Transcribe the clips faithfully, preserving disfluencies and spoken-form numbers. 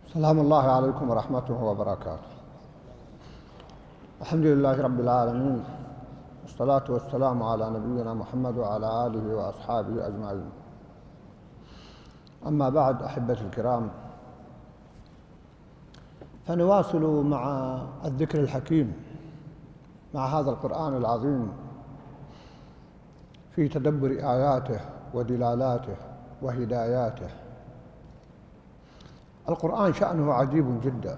سلام الله عليكم ورحمته وبركاته. الحمد لله رب العالمين، والصلاة والسلام على نبينا محمد وعلى آله وأصحابه أجمعين. أما بعد، أحبتي الكرام، فنواصل مع الذكر الحكيم مع هذا القرآن العظيم في تدبر آياته ودلالاته وهداياته. القرآن شأنه عجيب جدا.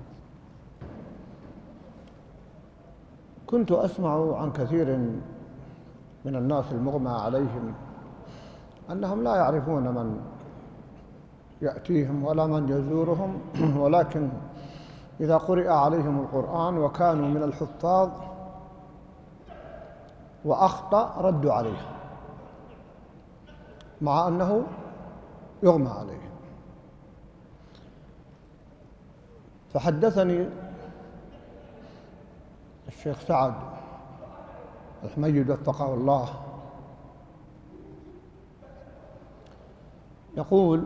كنت أسمع عن كثير من الناس المغمى عليهم أنهم لا يعرفون من يأتيهم ولا من يزورهم، ولكن إذا قرئ عليهم القرآن وكانوا من الحفاظ وأخطأ ردوا عليه مع أنه يغمى عليه. فحدثني الشيخ سعد الحميد وفقه الله يقول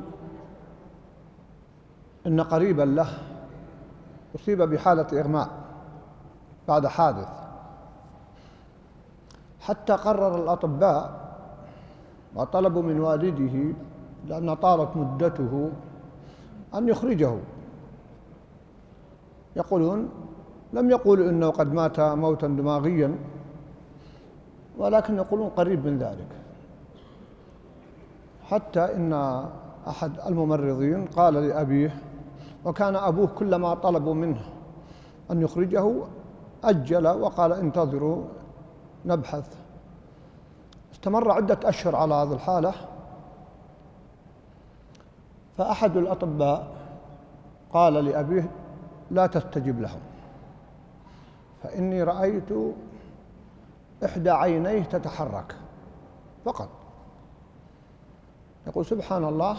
إن قريبا له أصيب بحالة إغماء بعد حادث، حتى قرر الأطباء وطلبوا من والده، لأن طالت مدته، أن يخرجه. يقولون لم يقولوا إنه قد مات موتا دماغيا، ولكن يقولون قريب من ذلك. حتى إن أحد الممرضين قال لأبيه، وكان أبوه كلما طلبوا منه أن يخرجه أجل وقال انتظروا نبحث. استمر عدة أشهر على هذه الحالة، فأحد الأطباء قال لأبيه لا تستجب لهم، فإني رأيت إحدى عينيه تتحرك فقط. يقول سبحان الله،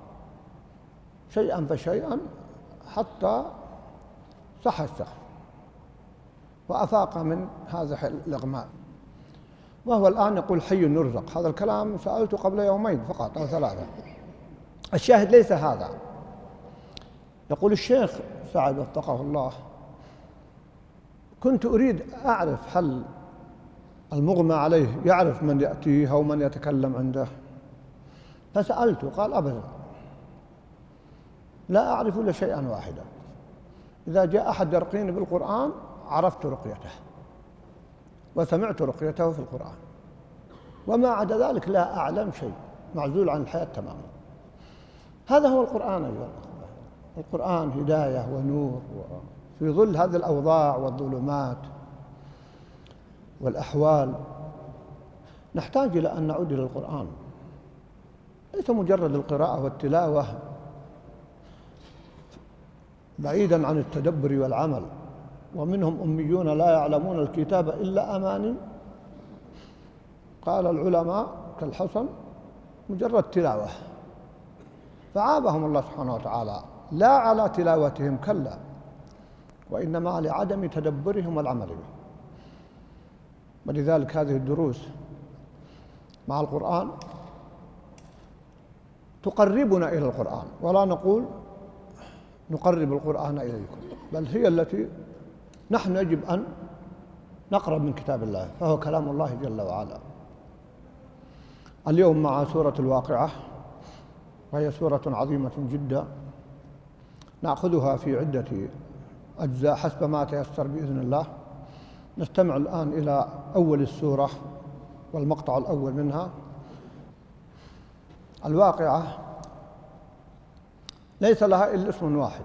شيئا فشيئا حتى صح السقف وأفاق من هذا الإغماء، وهو الآن يقول حي يرزق. هذا الكلام سألته قبل يومين فقط أو ثلاثة. الشاهد ليس هذا. يقول الشيخ سعد وفقه الله: كنت أريد أعرف هل المغمى عليه يعرف من يأتيه أو من يتكلم عنده، فسألته قال أبدا، لا أعرف إلا شيئا واحدا: إذا جاء أحد يرقيني بالقرآن عرفت رقيته وسمعت رقيته في القرآن، وما عدا ذلك لا أعلم شيء، معزول عن الحياة تماما. هذا هو القرآن أيها الأخوة. القرآن هداية ونور في ظل هذه الأوضاع والظلمات والأحوال. نحتاج إلى أن نعود إلى القرآن، ليس مجرد القراءة والتلاوة بعيدا عن التدبر والعمل. ومنهم أميون لا يعلمون الكتاب إلا أماني. قال العلماء كالحسن مجرد تلاوة، فعابهم الله سبحانه وتعالى لا على تلاوتهم، كلا، وإنما لعدم تدبرهم والعمل به. ولذلك هذه الدروس مع القرآن تقربنا إلى القرآن، ولا نقول نقرب القرآن إليكم، بل هي التي نحن يجب أن نقرب من كتاب الله، فهو كلام الله جل وعلا. اليوم مع سورة الواقعة، وهي سورة عظيمة جدا، نأخذها في عدة أجزاء حسب ما تيسر بإذن الله. نستمع الآن إلى أول السورة والمقطع الأول منها. الواقعة ليس لها إلا اسم واحد،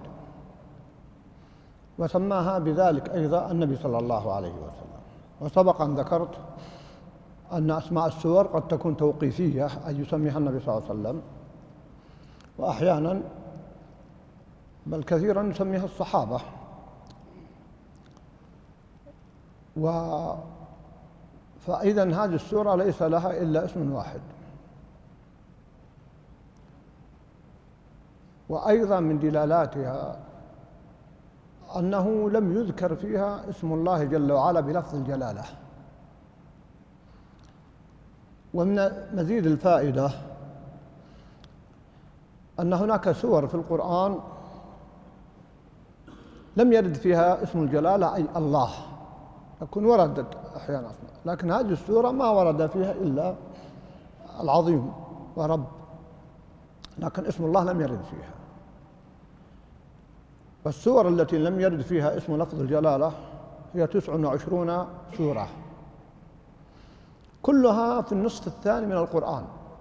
وسماها بذلك أيضا النبي صلى الله عليه وسلم. وسبق أن ذكرت أن أسماء السور قد تكون توقيفية، أي يسميها النبي صلى الله عليه وسلم، وأحيانا بل كثيرا يسميها الصحابة. و فإذا هذه السورة ليس لها إلا اسم واحد. وأيضا من دلالاتها أنه لم يذكر فيها اسم الله جل وعلا بلفظ الجلالة. ومن مزيد الفائدة أن هناك سور في القرآن لم يرد فيها اسم الجلالة أي الله، يكون وردت أحيانا، لكن هذه السورة ما ورد فيها إلا العظيم ورب، لكن اسم الله لم يرد فيها. والسور التي لم يرد فيها اسم لفظ الجلالة هي تسع وعشرون سورة، كلها في النصف الثاني من القرآن،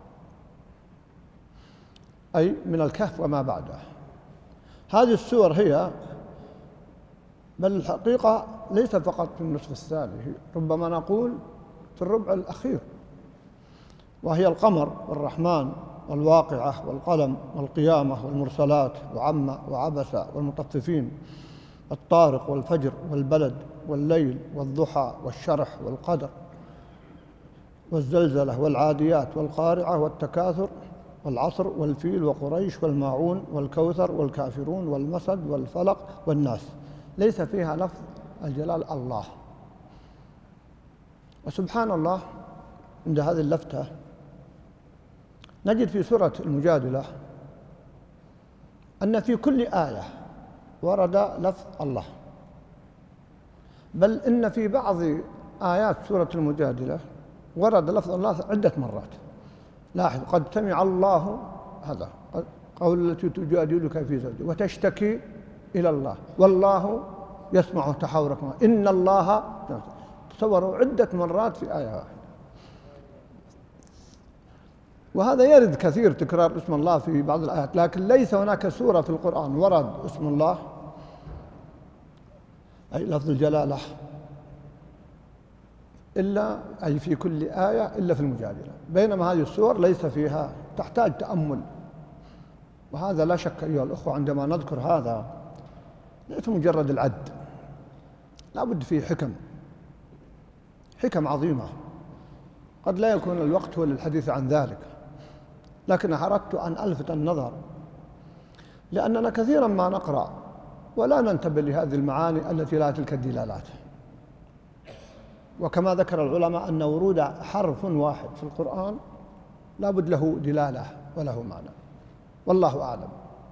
أي من الكهف وما بعده. هذه السور هي، بل الحقيقة ليس فقط في النصف الثاني، ربما نقول في الربع الأخير، وهي القمر والرحمن والواقعة والقلم والقيامة والمرسلات وعم وعبس والمطففين الطارق والفجر والبلد والليل والضحى والشرح والقدر والزلزلة والعاديات والقارعة والتكاثر والعصر والفيل وقريش والماعون والكوثر والكافرون والمسد والفلق والناس. ليس فيها لفظ الجلال الله. وسبحان الله، عند هذه اللفتة نجد في سورة المجادلة أن في كل آية ورد لفظ الله، بل إن في بعض آيات سورة المجادلة ورد لفظ الله عدة مرات. لاحظ: قد سمع الله، هذا قول التي تجادلك في زوجها وتشتكي إلى الله، والله يسمع تحاوركما، إن الله. تصوروا عدة مرات في آية واحدة. وهذا يرد كثير تكرار اسم الله في بعض الآيات، لكن ليس هناك سورة في القرآن ورد اسم الله أي لفظ الجلالة إلا أي في كل آية إلا في المجادلة، بينما هذه السور ليس فيها، تحتاج تأمل. وهذا لا شك أيها الأخوة عندما نذكر هذا ليس مجرد العد، لا بد فيه حكم، حكم عظيمة، قد لا يكون الوقت هو للحديث عن ذلك، لكن أردت أن ألفت النظر، لأننا كثيرا ما نقرأ ولا ننتبه لهذه المعاني التي لها تلك الدلالات. وكما ذكر العلماء أن ورود حرف واحد في القرآن لا بد له دلالة وله معنى، والله أعلم.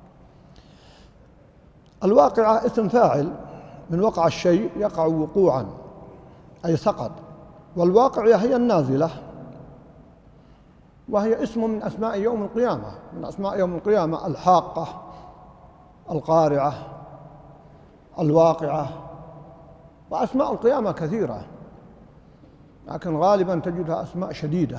الواقعة اسم فاعل من وقع الشيء يقع وقوعا أي سقط، والواقعة هي النازلة، وهي اسم من أسماء يوم القيامة، من أسماء يوم القيامة الحاقة، القارعة، الواقعة، وأسماء القيامة كثيرة، لكن غالبا تجدها أسماء شديدة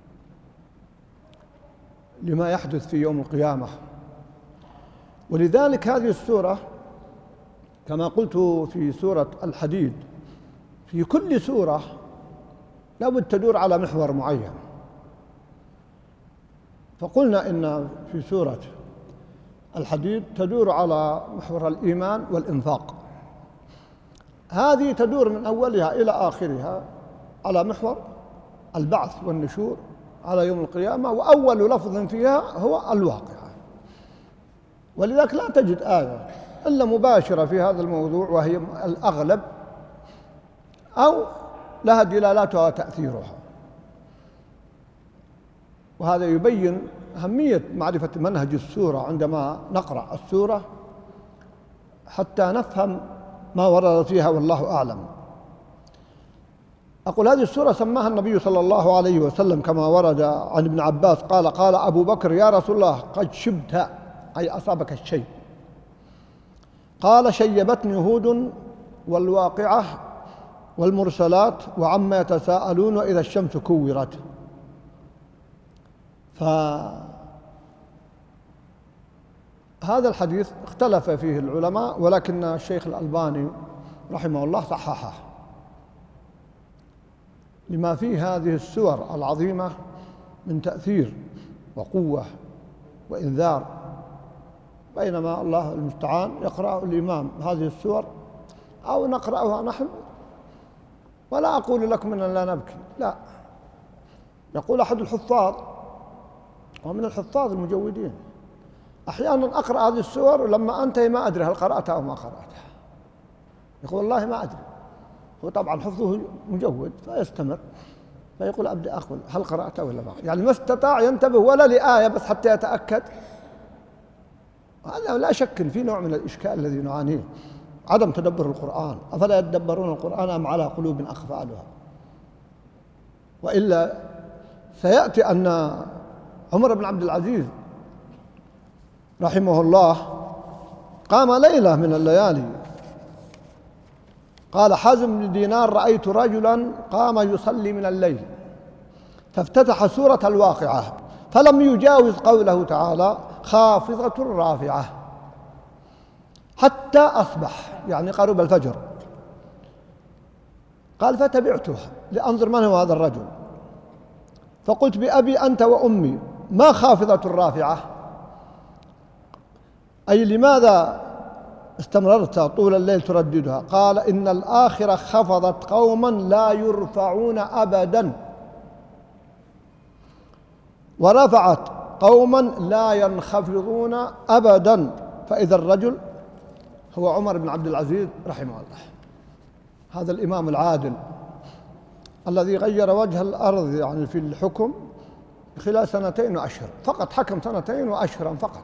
لما يحدث في يوم القيامة. ولذلك هذه السورة كما قلت في سورة الحديد، في كل سورة لابد تدور على محور معين. فقلنا إن في سورة الحديد تدور على محور الإيمان والإنفاق، هذه تدور من أولها إلى آخرها على محور البعث والنشور على يوم القيامة، وأول لفظ فيها هو الواقعة. ولذلك لا تجد آية إلا مباشرة في هذا الموضوع، وهي الأغلب، أو لها دلالاتها وتأثيرها. وهذا يبين أهمية معرفة منهج السورة عندما نقرأ السورة حتى نفهم ما ورد فيها، والله أعلم. أقول هذه السورة سماها النبي صلى الله عليه وسلم كما ورد عن ابن عباس قال: قال أبو بكر: يا رسول الله قد شبت، أي أصابك الشيء. قال: شيبتني هود والواقعة والمرسلات وعما يتساءلون وإذا الشمس كورت. فهذا الحديث اختلف فيه العلماء، ولكن الشيخ الألباني رحمه الله صححه لما فيه هذه السور العظيمة من تأثير وقوة وإنذار، بينما الله المستعان يقرأ الإمام هذه السور أو نقرأها نحن، ولا أقول لكم أن لا نبكي، لا. يقول أحد الحفاظ، ومن الحفاظ المجودين، أحيانا أقرأ هذه السور لما أنتهي ما أدري هل قرأتها أو ما قرأتها، يقول والله ما أدري. هو طبعا حفظه مجود فيستمر، فيقول أبدأ أقول هل قرأتها ولا ما، يعني ما استطاع ينتبه ولا لآية بس حتى يتأكد. هذا لا شك في نوع من الإشكال الذي نعانيه، عدم تدبر القرآن. أفلا يتدبرون القرآن أم على قلوب أقفالها؟ وإلا سيأتي أن عمر بن عبد العزيز رحمه الله قام ليلة من الليالي، قال حازم بن دينار: رأيت رجلا قام يصلي من الليل فافتتح سورة الواقعة فلم يجاوز قوله تعالى: خافضة رافعة، حتى أصبح، يعني قرب الفجر. قال: فتبعته لأنظر من هو هذا الرجل، فقلت: بأبي أنت وأمي، ما خافضة رافعة؟ أي لماذا استمررت طول الليل ترددها؟ قال: إن الآخرة خفضت قوما لا يرفعون أبدا، ورفعت قوما لا ينخفضون أبدا. فإذا الرجل هو عمر بن عبد العزيز رحمه الله، هذا الإمام العادل الذي غير وجه الأرض يعني في الحكم خلال سنتين وأشهر فقط، حكم سنتين وأشهرا فقط،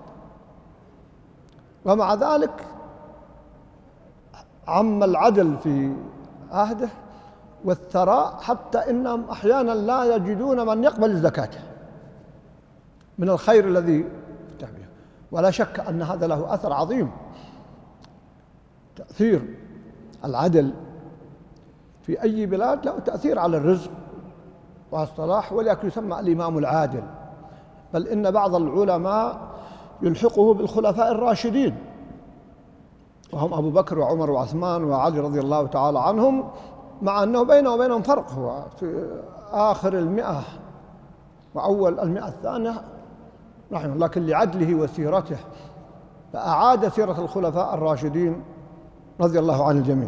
ومع ذلك عم العدل في عهده والثراء، حتى إنهم أحيانا لا يجدون من يقبل زكاته من الخير الذي فتح به. ولا شك أن هذا له أثر عظيم، تأثير العدل في أي بلاد له تأثير على الرزق والصلاح، ولذلك يسمى الإمام العادل. بل إن بعض العلماء يلحقه بالخلفاء الراشدين، وهم أبو بكر وعمر وعثمان وعلي رضي الله تعالى عنهم، مع أنه بينه وبينهم فرق، هو في آخر المئة وأول المئة الثانية رحمه الله، لكن لعدله وسيرته فأعاد سيرة الخلفاء الراشدين رضي الله عن الجميع.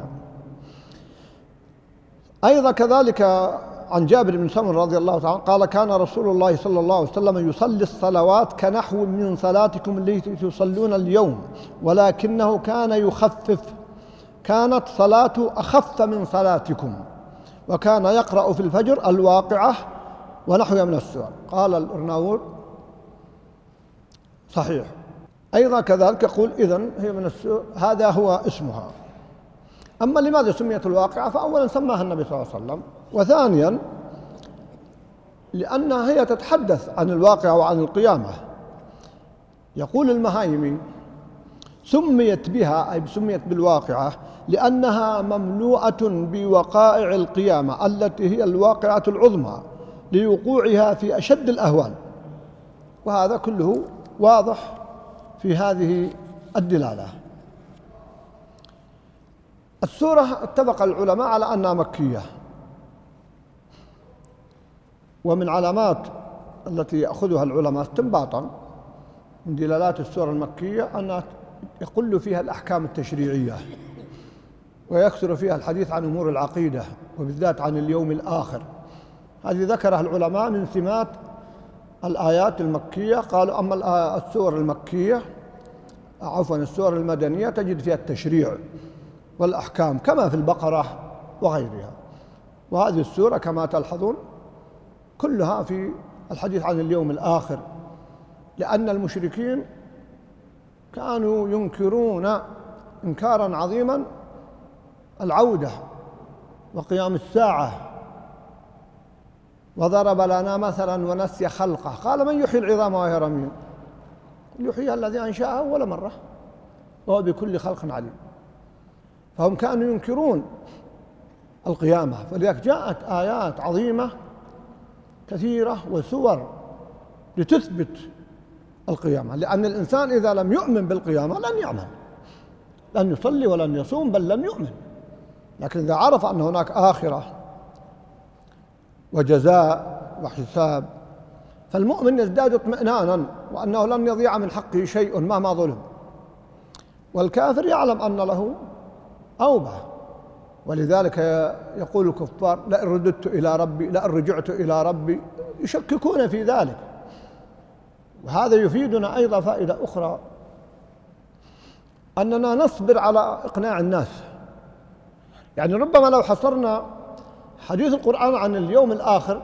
أيضا كذلك عن جابر بن سمرة رضي الله تعالى قال: كان رسول الله صلى الله عليه وسلم يصلي الصلوات كنحو من صلاتكم التي تصلون اليوم، ولكنه كان يخفف، كانت صلاته أخف من صلاتكم، وكان يقرأ في الفجر الواقعة ونحوها من السور. قال الأرناؤوط: صحيح. أيضا كذلك يقول: إذن هي من السور، هذا هو اسمها. أما لماذا سميت الواقعة؟ فأولا سماها النبي صلى الله عليه وسلم، وثانيا لأنها هي تتحدث عن الواقعة وعن القيامة. يقول المهايمي: سميت بها، أي سميت بالواقعة، لأنها مملوءة بوقائع القيامة التي هي الواقعة العظمى لوقوعها في أشد الأهوال. وهذا كله واضح في هذه الدلالة. السورة اتفق العلماء على أنها مكية، ومن علامات التي يأخذها العلماء استنباطا من دلالات السورة المكية أنها يقل فيها الأحكام التشريعية، ويكثر فيها الحديث عن أمور العقيدة، وبالذات عن اليوم الآخر. هذه ذكرها العلماء من سمات الآيات المكية. قالوا: أما السور المكية عفوا السور المدنية تجد فيها التشريع والأحكام كما في البقرة وغيرها. وهذه السورة كما تلحظون كلها في الحديث عن اليوم الآخر، لأن المشركين كانوا ينكرون إنكارا عظيما العودة وقيام الساعة. وضرب لنا مثلا ونسي خلقه، قال: من يحيي العظام وهي رميم؟ يحييها الذي أنشأها أول مرة وهو بكل خلق عليم. فهم كانوا ينكرون القيامة، فلذلك جاءت آيات عظيمة كثيرة وسور لتثبت القيامة، لأن الإنسان إذا لم يؤمن بالقيامة لن يعمل، لن يصلي ولن يصوم، بل لن يؤمن. لكن إذا عرف أن هناك آخرة وجزاء وحساب فالمؤمن يزداد اطمئنانا وأنه لن يضيع من حقه شيء مهما ظلم. والكافر يعلم أن له أوبة، ولذلك يقول الكفار: لئن رددت إلى ربي لئن رجعت إلى ربي، يشككون في ذلك. وهذا يفيدنا أيضا فائدة أخرى، أننا نصبر على إقناع الناس. يعني ربما لو حصرنا حديث القرآن عن اليوم الآخر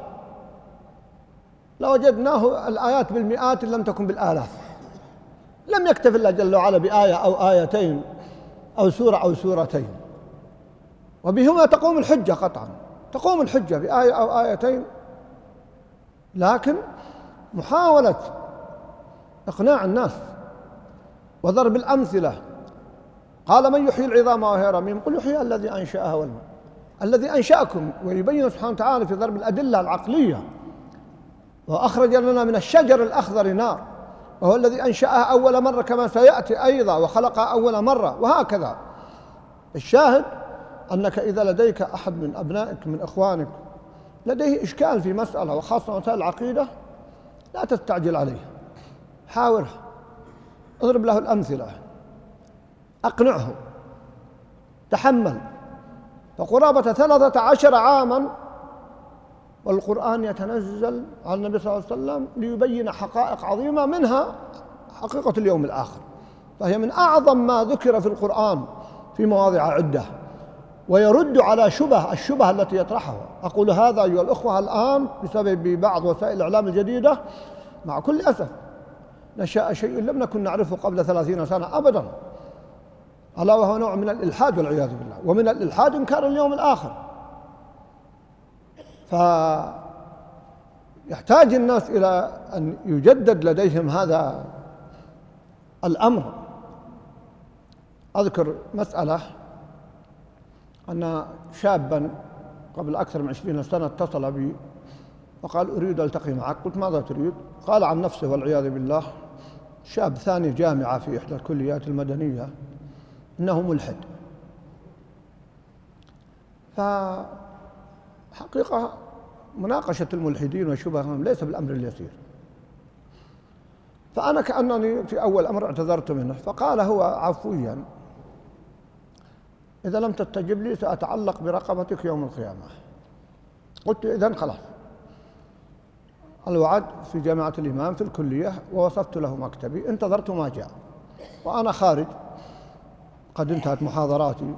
لوجدناه الآيات بالمئات إن لم تكن بالآلاف. لم يكتف الله جل وعلا بآية أو آيتين أو سورة أو سورتين، وبهما تقوم الحجة قطعا، تقوم الحجة بآية أو آيتين. لكن محاولة إقناع الناس وضرب الأمثلة، قال من يحيي العظام وهي رميم، قل يحيي الذي أنشأها والماء الذي أنشأكم، ويبين سبحانه وتعالى في ضرب الأدلة العقلية، وأخرج لنا من الشجر الأخضر نار، وهو الذي أنشأها أول مرة كما سيأتي أيضا، وخلقها أول مرة، وهكذا. الشاهد أنك إذا لديك أحد من أبنائك من إخوانك لديه إشكال في مسألة، وخاصة مسائل العقيدة، لا تستعجل عليه، حاوره، اضرب له الأمثلة، أقنعه، تحمل. فقرابة ثلاثة عشر عاما والقرآن يتنزل على النبي صلى الله عليه وسلم ليبين حقائق عظيمة، منها حقيقة اليوم الآخر، فهي من أعظم ما ذكر في القرآن في مواضع عدة، ويرد على شبه الشبه التي يطرحها. أقول هذا أيها الأخوة الآن بسبب بعض وسائل الإعلام الجديدة، مع كل أسف نشأ شيء لم نكن نعرفه قبل ثلاثين سنة أبدا، ألا وهو نوع من الإلحاد والعياذ بالله، ومن الإلحاد إنكار اليوم الآخر. فيحتاج الناس إلى أن يجدد لديهم هذا الأمر. أذكر مسألة أن شابا قبل أكثر من عشرين سنة اتصل بي وقال أريد ألتقي معك. قلت ماذا تريد؟ قال عن نفسه والعياذ بالله، شاب ثاني جامعة في إحدى الكليات المدنية، إنه ملحد. فحقيقة مناقشة الملحدين وشبههم ليس بالأمر اليسير. فأنا كأنني في أول أمر اعتذرت منه، فقال هو عفويا إذا لم تستجب لي سأتعلق برقبتك يوم القيامة. قلت إذن خلاص، الوعد في جامعة الإمام في الكلية، ووصفت له مكتبي، انتظرت ما جاء، وأنا خارج قد انتهت محاضراتي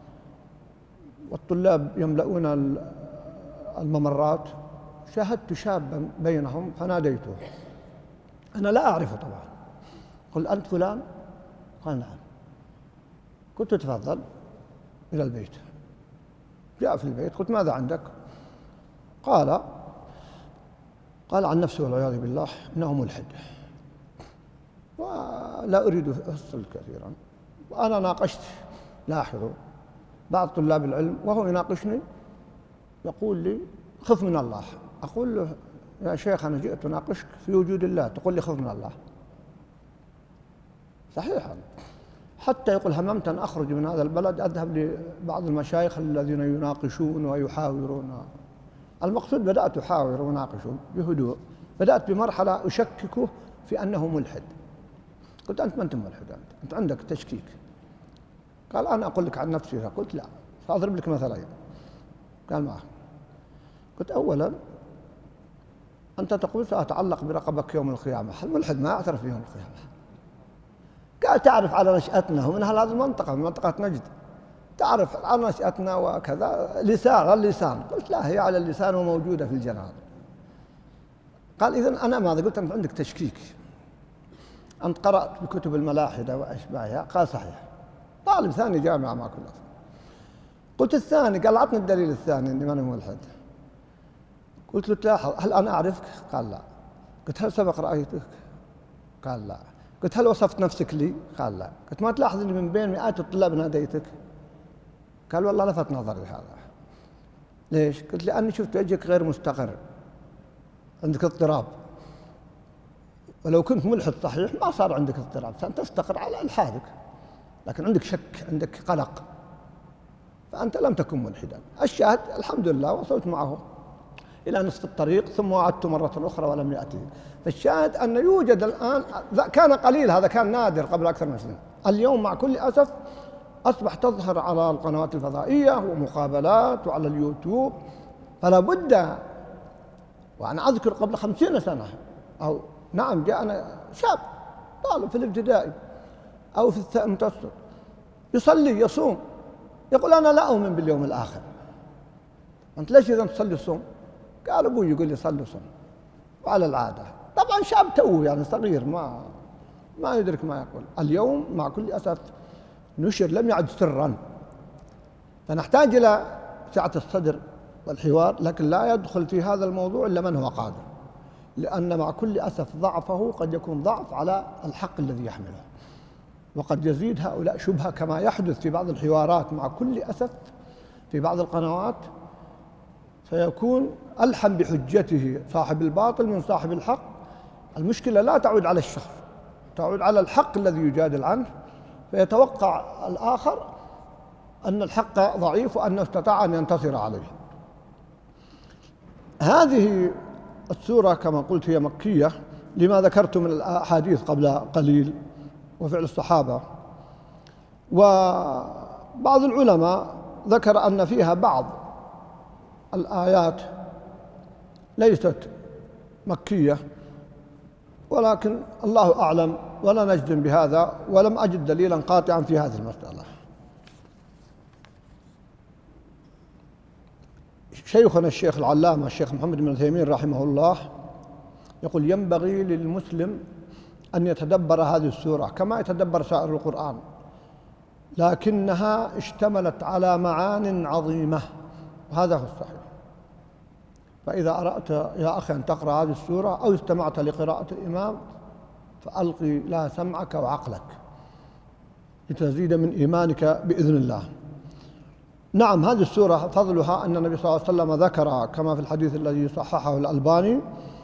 والطلاب يملؤون الممرات، شاهدت شابا بينهم فناديته، أنا لا أعرفه طبعا. قل أنت فلان؟ قال نعم. قلت تفضل إلى البيت. جاء في البيت، قلت ماذا عندك؟ قال قال عن نفسه والعياذ بالله إنه ملحد، ولا أريد أفصل كثيرا. وأنا ناقشت، لاحظوا، بعض طلاب العلم وهو يناقشني يقول لي خف من الله. أقول له يا شيخ أنا جئت أناقشك في وجود الله، تقول لي خف من الله؟ صحيح. حتى يقول هممت أن أخرج من هذا البلد أذهب لبعض المشايخ الذين يناقشون ويحاورون. المقصود بدأت أحاور وناقش بهدوء، بدأت بمرحلة أشككه في أنه ملحد. قلت أنت ما أنت ملحد، أنت, أنت عندك تشكيك. قال أنا أقول لك عن نفسي. قلت لا، سأضرب لك مثلين. قال ما. قلت أولا أنت تقول سأتعلق برقبك يوم القيامة، الملحد ما يعترف بيوم القيامة. قال تعرف على نشأتنا، هو من هذه المنطقة، من منطقة نجد، تعرف على نشأتنا وكذا، لسان اللسان. قلت لا، هي على اللسان وموجودة في الجنان. قال إذن أنا ماذا؟ قلت أنت عندك تشكيك، أنت قرأت بكتب الملاحدة وأشباهها. قال صحيح، طالب ثاني جامعة ما كله. قلت الثاني؟ قال عطني الدليل الثاني إني ماني ملحد. قلت له تلاحظ هل أنا أعرفك؟ قال لا. قلت هل سبق رأيتك؟ قال لا. قلت هل وصفت نفسك لي؟ قال لا. قلت ما تلاحظ أني من بين مئات الطلاب ناديتك؟ قال والله لفت نظري هذا. ليش؟ قلت لأني شفت وجهك غير مستقر، عندك اضطراب، ولو كنت ملحد صحيح ما صار عندك اضطراب، ستستقر على إلحادك، لكن عندك شك، عندك قلق، فأنت لم تكن ملحدا. الشاهد الحمد لله وصلت معه إلى نصف الطريق، ثم وعدت مرة أخرى ولم يأتي. فالشاهد أن يوجد الآن، كان قليل، هذا كان نادر قبل أكثر من سنة، اليوم مع كل أسف أصبح تظهر على القنوات الفضائية ومقابلات وعلى اليوتيوب. فلا بد. وأنا أذكر قبل خمسين سنة أو نعم جاءنا شاب طالب في الابتدائي أو في المتوسط يصلي يصوم، يقول أنا لا أؤمن باليوم الآخر. أنت ليش إذا تصلي صوم؟ قال أبوي يقول لي صلي صوم، وعلى العادة. طبعا شاب توه يعني صغير، ما ما يدرك ما يقول. اليوم مع كل أسف نشر لم يعد سرا، فنحتاج إلى سعة الصدر والحوار، لكن لا يدخل في هذا الموضوع إلا من هو قادر، لأن مع كل أسف ضعفه قد يكون ضعف على الحق الذي يحمله، وقد يزيد هؤلاء شبهة كما يحدث في بعض الحوارات مع كل أسف في بعض القنوات، فيكون ألحن بحجته صاحب الباطل من صاحب الحق. المشكلة لا تعود على الشخص، تعود على الحق الذي يجادل عنه، فيتوقع الآخر أن الحق ضعيف وأنه استطاع أن ينتصر عليه. هذه السورة كما قلت هي مكية لما ذكرت من الأحاديث قبل قليل وفعل الصحابة، وبعض العلماء ذكر أن فيها بعض الآيات ليست مكية، ولكن الله أعلم ولا نجزم بهذا، ولم أجد دليلا قاطعا في هذه المسألة. شيخنا الشيخ العلامة الشيخ محمد بن عثيمين رحمه الله يقول: ينبغي للمسلم أن يتدبر هذه السورة كما يتدبر سائر القرآن، لكنها اشتملت على معان عظيمة، وهذا هو الصحيح. فإذا أردت يا أخي أن تقرأ هذه السورة أو استمعت لقراءة الإمام فألقي لها سمعك وعقلك لتزيد من إيمانك بإذن الله. نعم، هذه السورة فضلها أن النبي صلى الله عليه وسلم ذكر كما في الحديث الذي صححه الألباني: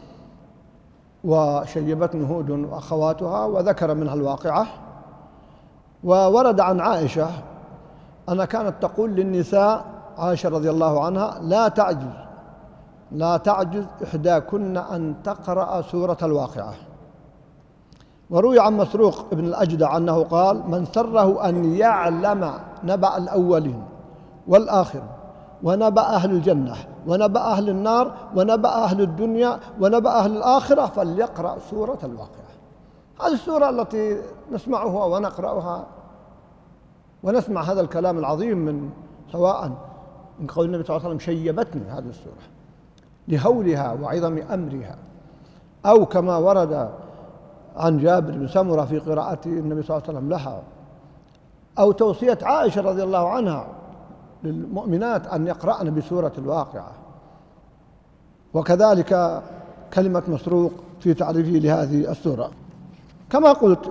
وشيبتني هود وأخواتها، وذكر منها الواقعة. وورد عن عائشة أنها كانت تقول للنساء، عائشة رضي الله عنها: لا تعجز لا تعجز إحداكن أن تقرأ سورة الواقعة. وروي عن مسروق بن الأجدع أنه قال: من سره أن يعلم نبأ الأولين والآخر، ونبأ أهل الجنة، ونبأ أهل النار، ونبأ أهل الدنيا، ونبأ أهل الآخرة، فليقرأ سورة الواقعة. هذه السورة التي نسمعها ونقرأها ونسمع هذا الكلام العظيم من سواء من قول النبي صلى الله عليه وسلم: شيبتني هذه السورة لهولها وعظم أمرها، أو كما ورد عن جابر بن سمرة في قراءة النبي صلى الله عليه وسلم لها، أو توصية عائشة رضي الله عنها للمؤمنات أن يقرأن بسورة الواقعة. وكذلك كلمة مسروق في تعريفه لهذه السورة. كما قلت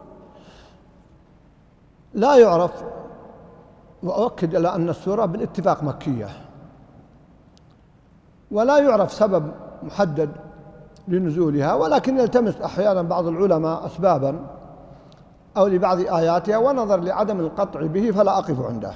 لا يعرف، وأؤكد إلى أن السورة بالاتفاق مكية، ولا يعرف سبب محدد لنزولها، ولكن يلتمس أحيانا بعض العلماء أسبابا أو لبعض آياتها، ونظر لعدم القطع به فلا أقف عنده.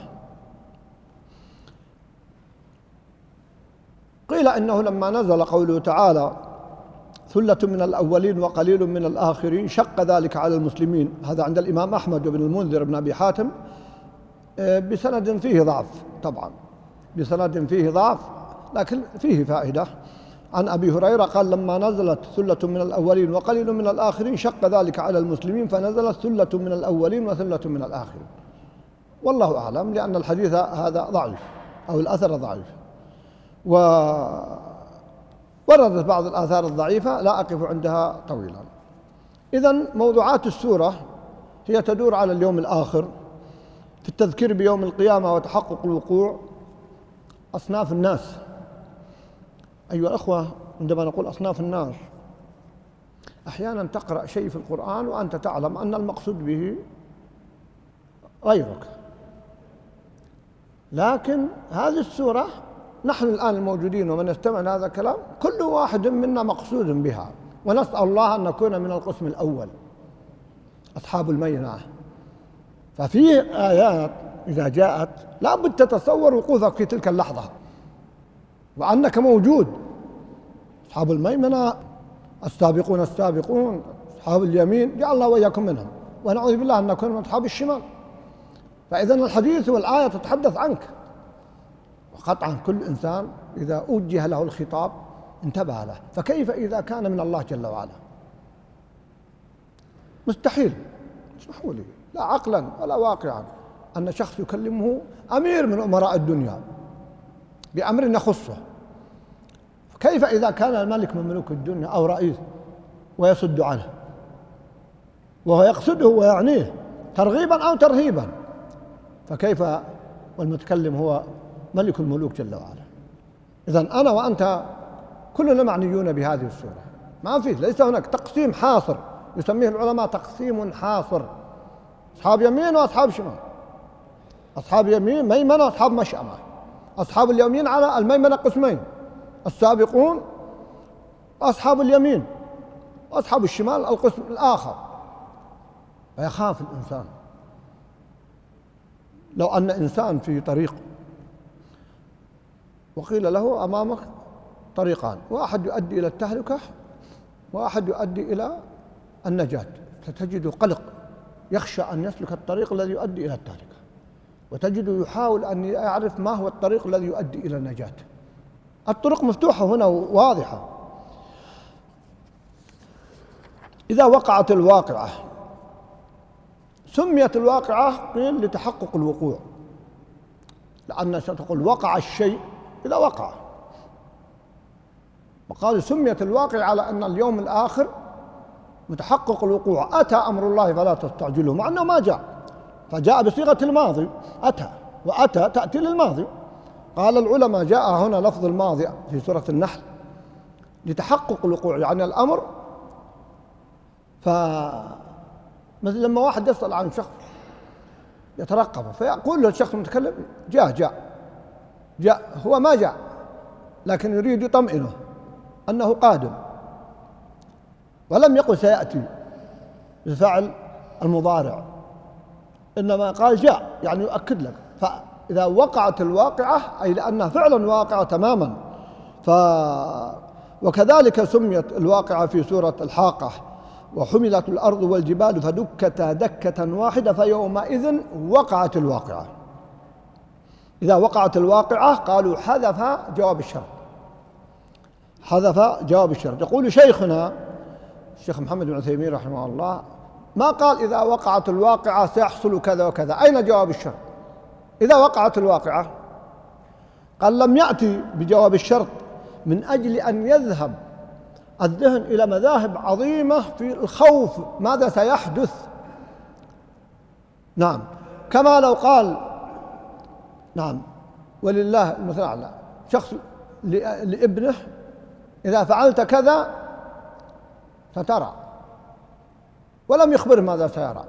قيل إنه لما نزل قوله تعالى: ثلة من الأولين وقليل من الآخرين، شق ذلك على المسلمين. هذا عند الإمام أحمد وابن المنذر بن أبي حاتم بسند فيه ضعف، طبعا بسند فيه ضعف، لكن فيه فائدة. عن أبي هريرة قال: لما نزلت ثلة من الأولين وقليل من الآخرين شق ذلك على المسلمين، فنزلت ثلة من الأولين وثلة من الآخرين. والله أعلم، لأن الحديث هذا ضعيف أو الأثر ضعيف. ووردت بعض الآثار الضعيفة لا أقف عندها طويلا. إذن موضوعات السورة هي تدور على اليوم الآخر، في التذكير بيوم القيامة وتحقق الوقوع. أصناف الناس، أيها الأخوة، عندما نقول أصناف الناس أحيانا تقرأ شيء في القرآن وأنت تعلم أن المقصود به غيرك، لكن هذه السورة نحن الآن الموجودين ومن يستمع لهذا الكلام كل واحد منا مقصود بها، ونسأل الله أن نكون من القسم الأول، أصحاب الميمنة. ففي آيات إذا جاءت لا بد تتصور وقوفك في تلك اللحظة وأنك موجود. أصحاب الميمنة، السابقون السابقون، أصحاب اليمين، جعل الله وإياكم منهم، ونعوذ بالله أن نكون من أصحاب الشمال. فإذا الحديث والآية تتحدث عنك، وقطعا كل إنسان إذا أوجه له الخطاب انتبه له، فكيف إذا كان من الله جل وعلا؟ مستحيل، اسمحوا لي، لا عقلا ولا واقعا أن شخص يكلمه أمير من أمراء الدنيا بأمر يخصه. كيف إذا كان الملك من ملوك الدنيا أو رئيس ويصد عنه وهو يقصده ويعنيه ترغيبا أو ترهيبا؟ فكيف والمتكلم هو ملك الملوك جل وعلا؟ إذن أنا وأنت كلنا معنيون بهذه السورة، ما فيه، ليس هناك تقسيم حاصر يسميه العلماء تقسيم حاصر، أصحاب يمين وأصحاب شمال، أصحاب يمين ميمنة وأصحاب مشأمة. أصحاب اليمين على الميمنة قسمين، السابقون أصحاب اليمين، وأصحاب الشمال القسم الآخر. فيخاف الإنسان لو أن إنسان في طريق وقيل له أمامك طريقان، واحد يؤدي إلى التهلكة واحد يؤدي إلى النجاة، فتجد قلق يخشى أن يسلك الطريق الذي يؤدي إلى التهلكة، وتجد يحاول أن يعرف ما هو الطريق الذي يؤدي إلى النجاة. الطرق مفتوحة هنا واضحة. إذا وقعت الواقعة، سميت الواقعة قيل لتحقق الوقوع، لأن ستقول وقع الشيء إذا وقع، وقال سميت الواقع على أن اليوم الآخر متحقق الوقوع. أتى أمر الله فلا تستعجلوه، مع أنه ما جاء، فجاء بصيغة الماضي، أتى، وأتى تأتي للماضي. قال العلماء جاء هنا لفظ الماضي في سورة النحل لتحقق الوقوع، يعني الأمر. فمثل لما واحد يسأل عن شخص يترقبه فيقول له الشخص المتكلم جاء جاء جاء، هو ما جاء لكن يريد يطمئنه أنه قادم، ولم يقل سيأتي بفعل المضارع، إنما قال جاء يعني يؤكد لك. فإذا وقعت الواقعة أي لأنها فعلا واقعة تماما. ف وكذلك سميت الواقعة في سورة الحاقة وحملت الأرض والجبال فدكتا دكة واحدة فيومئذ وقعت الواقعة. إذا وقعت الواقعة قالوا حذف جواب الشرط، حذف جواب الشرط. يقول شيخنا الشيخ محمد بن عثيمين رحمه الله ما قال إذا وقعت الواقعة سيحصل كذا وكذا، أين جواب الشرط؟ إذا وقعت الواقعة قال لم يأتي بجواب الشرط من أجل أن يذهب الذهن إلى مذاهب عظيمة في الخوف ماذا سيحدث. نعم، كما لو قال نعم ولله المثل الأعلى، شخص لابنه إذا فعلت كذا سترى، ولم يخبره ماذا سيرى،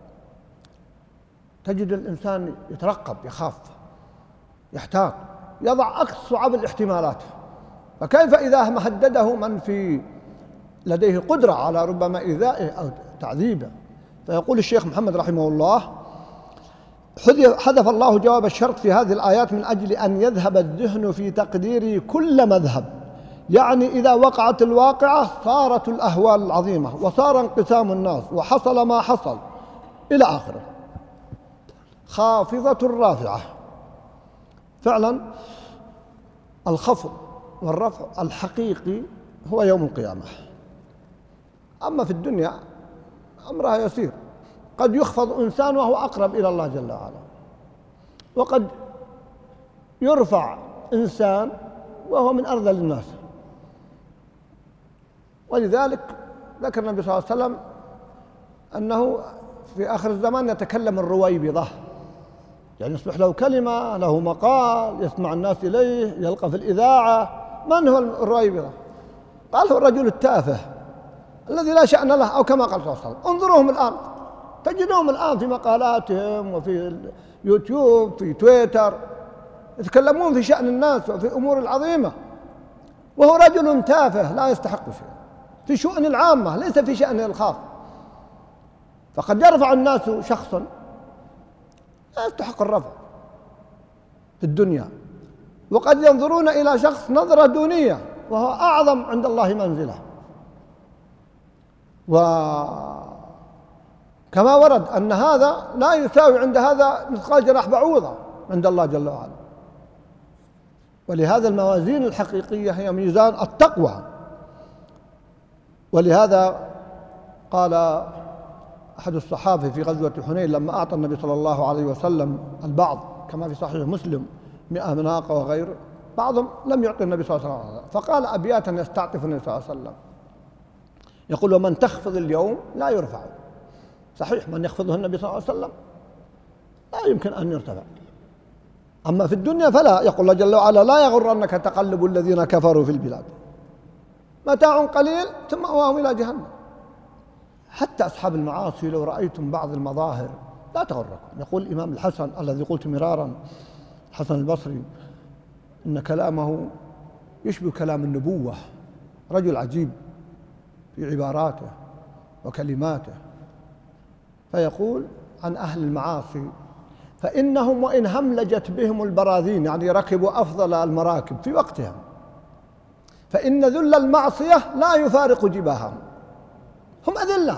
تجد الإنسان يترقب، يخاف، يحتاط، يضع أقصى صعب الاحتمالات. فكيف إذا مهدده من في لديه قدرة على ربما إيذائه أو تعذيبه؟ فيقول الشيخ محمد رحمه الله حذف الله جواب الشرط في هذه الآيات من أجل أن يذهب الذهن في تقدير كل مذهب، يعني إذا وقعت الواقعة صارت الأهوال العظيمة وصار انقسام الناس وحصل ما حصل إلى آخره. خافضة رافعة، فعلا الخفض والرفع الحقيقي هو يوم القيامة. أما في الدنيا أمرها يسير، قد يخفض إنسان وهو أقرب إلى الله جل وعلا، وقد يرفع إنسان وهو من أرذل الناس. ولذلك ذكر النبي صلى الله عليه وسلم أنه في آخر الزمان يتكلم الرويبضة، يعني يصبح له كلمة، له مقال، يسمع الناس إليه، يلقى في الإذاعة. من هو الرويبضة؟ قال هو الرجل التافه الذي لا شأن له، أو كما قال صلى الله عليه وسلم انظروهم الآن، تجدهم الآن في مقالاتهم وفي يوتيوب في تويتر يتكلمون في شأن الناس وفي أمور العظيمة، وهو رجل تافه لا يستحق شيء في شؤون العامة ليس في شأنه الخاص. فقد يرفع الناس شخصا لا يستحق الرفع في الدنيا، وقد ينظرون إلى شخص نظرة دونية وهو أعظم عند الله منزلة. وكما ورد أن هذا لا يساوي عند هذا مثقال جناح بعوضة عند الله جل وعلا. ولهذا الموازين الحقيقية هي ميزان التقوى. ولهذا قال أحد الصحابة في غزوة حنين لما أعطى النبي صلى الله عليه وسلم البعض كما في صحيح مسلم مئة ناقة وغيره، بعضهم لم يعطي النبي صلى الله عليه وسلم، فقال أبياتا يستعطف النبي صلى الله عليه وسلم يقول ومن تخفض اليوم لا يرفع. صحيح من يخفضه النبي صلى الله عليه وسلم لا لا يمكن أن يرتفع. أما في الدنيا فلا، يقول الله جل وعلا لا يغرنك تقلب الذين كفروا في البلاد متاع قليل ثم مأواهم إلى جهنم. حتى أصحاب المعاصي لو رأيتم بعض المظاهر لا تغركم. يقول الإمام الحسن الذي قلت مرارا، الحسن البصري، إن كلامه يشبه كلام النبوة، رجل عجيب في عباراته وكلماته. فيقول عن أهل المعاصي فإنهم وإن هملجت بهم البراذين، يعني ركبوا أفضل المراكب في وقتهم، فإن ذل المعصية لا يفارق جباههم. هم أذلة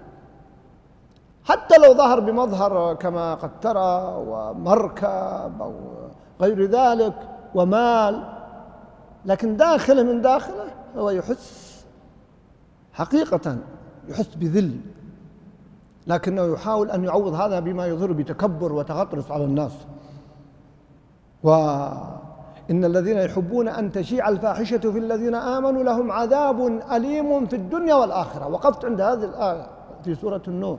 حتى لو ظهر بمظهر كما قد ترى ومركب أو غير ذلك ومال، لكن داخله من داخله هو يحس حقيقة، يحس بذل، لكنه يحاول أن يعوض هذا بما يظهر بتكبر وتغطرس على الناس. وإن الذين يحبون أن تشيع الفاحشة في الذين آمنوا لهم عذاب أليم في الدنيا والآخرة. وقفت عند هذه الآية في سورة النور،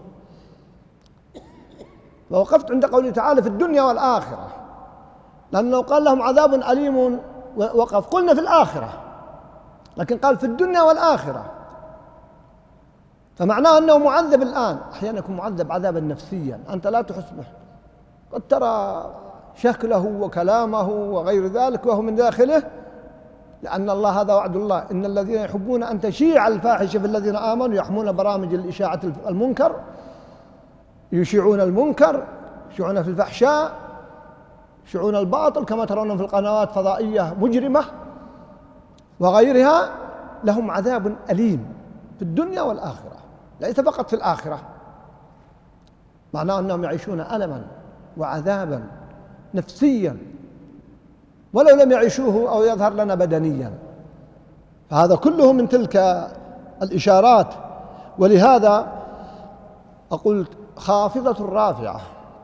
ووقفت عند قوله تعالى في الدنيا والآخرة، لأنه قال لهم عذاب أليم وقف، قلنا في الآخرة، لكن قال في الدنيا والآخرة، فمعناه أنه معذب الآن. أحيانا يكون معذب عذابا نفسيا أنت لا تحس به، قد ترى شكله وكلامه وغير ذلك وهو من داخله، لأن الله هذا وعد الله، إن الذين يحبون أن تشيع الفاحشة في الذين آمنوا يحمون برامج الإشاعة المنكر، يشيعون المنكر، يشيعون في الفحشاء، يشيعون الباطل كما ترون في القنوات فضائية مجرمة وغيرها، لهم عذاب أليم في الدنيا والآخرة، ليس فقط في الآخرة. معناه أنهم يعيشون ألما وعذابا نفسيا ولو لم يعيشوه أو يظهر لنا بدنيا. فهذا كله من تلك الإشارات. ولهذا أقول خافضة رافعة،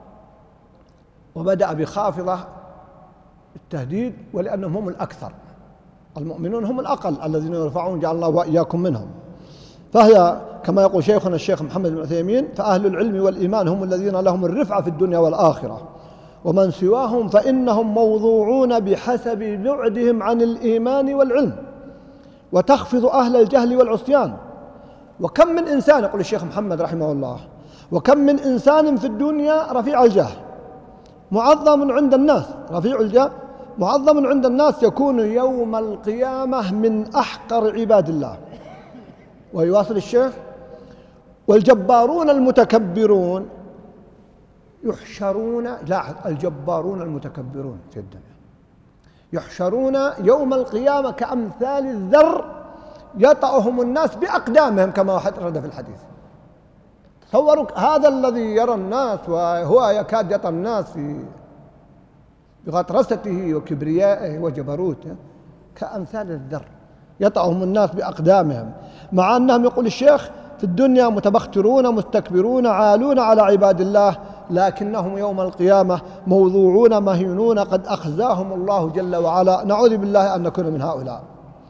وبدأ بخافضة التهديد، ولأنهم هم الأكثر، المؤمنون هم الأقل الذين يرفعون، جعل الله وإياكم منهم. فهي كما يقول شيخنا الشيخ محمد بن عثيمين فأهل العلم والإيمان هم الذين لهم الرفعة في الدنيا والآخرة، ومن سواهم فإنهم موضوعون بحسب بعدهم عن الإيمان والعلم، وتخفض أهل الجهل والعصيان. وكم من إنسان، يقول الشيخ محمد رحمه الله، وكم من إنسان في الدنيا رفيع الجاه معظم عند الناس، رفيع الجاه معظم عند الناس، يكون يوم القيامة من أحقر عباد الله. ويواصل الشيخ والجبارون المتكبرون يحشرون، لاحظ الجبارون المتكبرون في الدنيا يحشرون يوم القيامة كأمثال الذر يطأهم الناس بأقدامهم كما ورد في الحديث. تصوروا هذا الذي يرى الناس وهو يكاد يطأ الناس في بغطرسته وكبريائه وجبروته، كأمثال الذر يطأهم الناس بأقدامهم، مع أنهم يقول الشيخ في الدنيا متبخترون مستكبرون عالون على عباد الله، لكنهم يوم القيامة موضوعون مهينون قد أخزاهم الله جل وعلا. نعوذ بالله أن نكون من هؤلاء.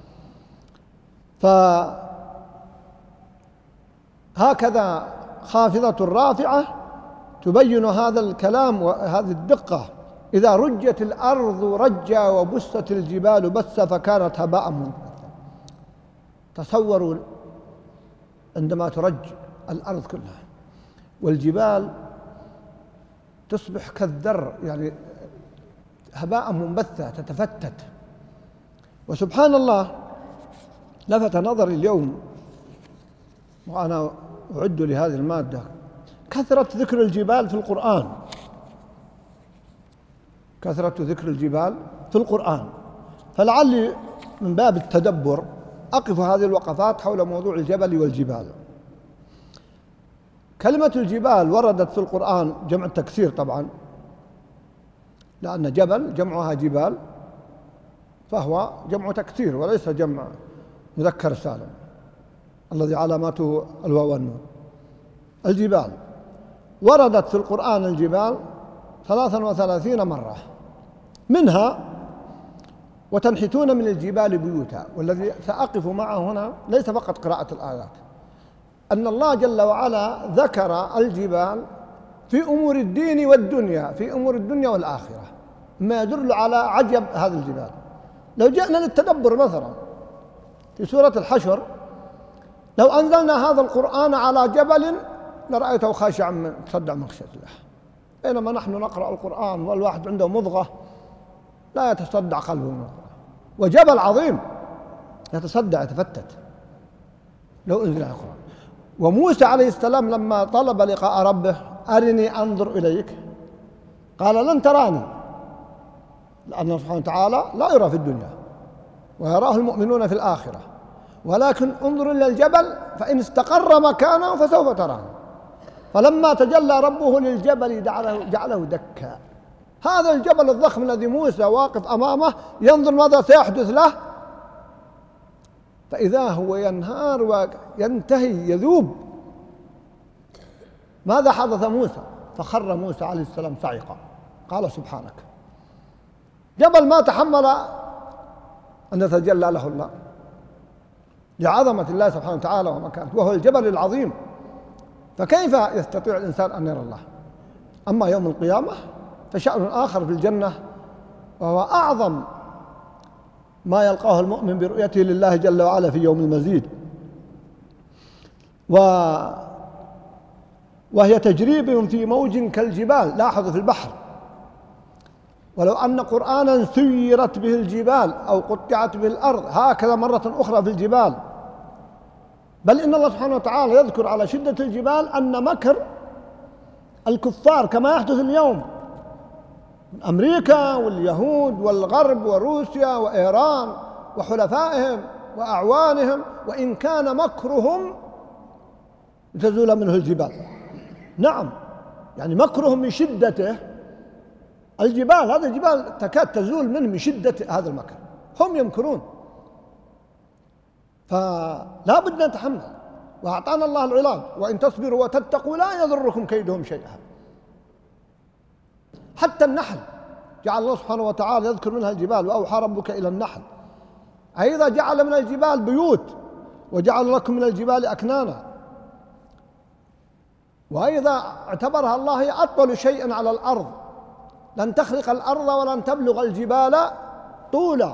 فهكذا خافضة رافعة تبين هذا الكلام وهذه الدقة. إذا رجت الأرض رجا وبست الجبال بسا فكانت هباء منبثا. تصوروا عندما ترج الأرض كلها والجبال تصبح كالذر، يعني هباء منبثا تتفتت. وسبحان الله لفت نظري اليوم وأنا أعد لهذه المادة كثرة ذكر الجبال في القرآن، كثرة ذكر الجبال في القرآن. فلعلي من باب التدبر أقف هذه الوقفات حول موضوع الجبل والجبال. كلمة الجبال وردت في القرآن جمع التكسير طبعا، لأن جبل جمعها جبال فهو جمع تكسير وليس جمع مذكر سالم الذي علامته الواو والنون. الجبال وردت في القرآن الجبال ثلاثا وثلاثين مرة، منها وتنحتون من الجبال بيوتا. والذي سأقف معه هنا ليس فقط قراءة الآيات، أن الله جل وعلا ذكر الجبال في أمور الدين والدنيا، في أمور الدنيا والآخرة، ما يدل على عجب هذه الجبال. لو جئنا للتدبر مثلا في سورة الحشر، لو أنزلنا هذا القرآن على جبل لرأيته خاشعا من تصدع من خشية الله، بينما نحن نقرأ القرآن والواحد عنده مضغة لا يتصدع قلبه من القرآن، وجبل عظيم يتصدع يتفتت لو أنزل القرآن. وموسى عليه السلام لما طلب لقاء ربه أرني أنظر إليك، قال لن تراني، لأن سبحانه وتعالى لا يرى في الدنيا ويراه المؤمنون في الآخرة، ولكن انظر إلى الجبل فإن استقر مكانه فسوف تراني. فلما تجلى ربه للجبل جعله, جعله دكا. هذا الجبل الضخم الذي موسى واقف أمامه ينظر ماذا سيحدث له، فإذا هو ينهار وينتهي يذوب. ماذا حدث موسى؟ فخر موسى عليه السلام صعقا، قال سبحانك، جبل ما تحمل أن يتجلى له الله لعظمة الله سبحانه وتعالى ومكانته، وهو الجبل العظيم، فكيف يستطيع الإنسان أن يرى الله؟ أما يوم القيامة فشأن آخر في الجنة، وهو أعظم ما يلقاه المؤمن برؤيته لله جل وعلا في يوم المزيد، و وهي تجريب في موج كالجبال. لاحظوا في البحر، ولو أن قرآنا سيرت به الجبال أو قطعت به الأرض، هكذا مرة أخرى في الجبال. بل إن الله سبحانه وتعالى يذكر على شدة الجبال أن مكر الكفار كما يحدث اليوم من أمريكا واليهود والغرب وروسيا وإيران وحلفائهم وأعوانهم، وإن كان مكرهم تزول منه الجبال. نعم، يعني مكرهم من شدته الجبال، هذه الجبال تكاد تزول منه من شدة هذا المكر، هم يمكرون، فلا بد أن نتحمل. وأعطانا الله العلاج، وإن تصبروا وتتقوا لا يضركم كيدهم شيئا. حتى النحل جعل الله سبحانه وتعالى يذكر منها الجبال، وأوحى ربك إلى النحل. أيضا جعل من الجبال بيوت، وجعل لكم من الجبال أكنانا. وأيضا اعتبرها الله هي أطول شيء على الأرض، لن تخرق الأرض ولن تبلغ الجبال طولا.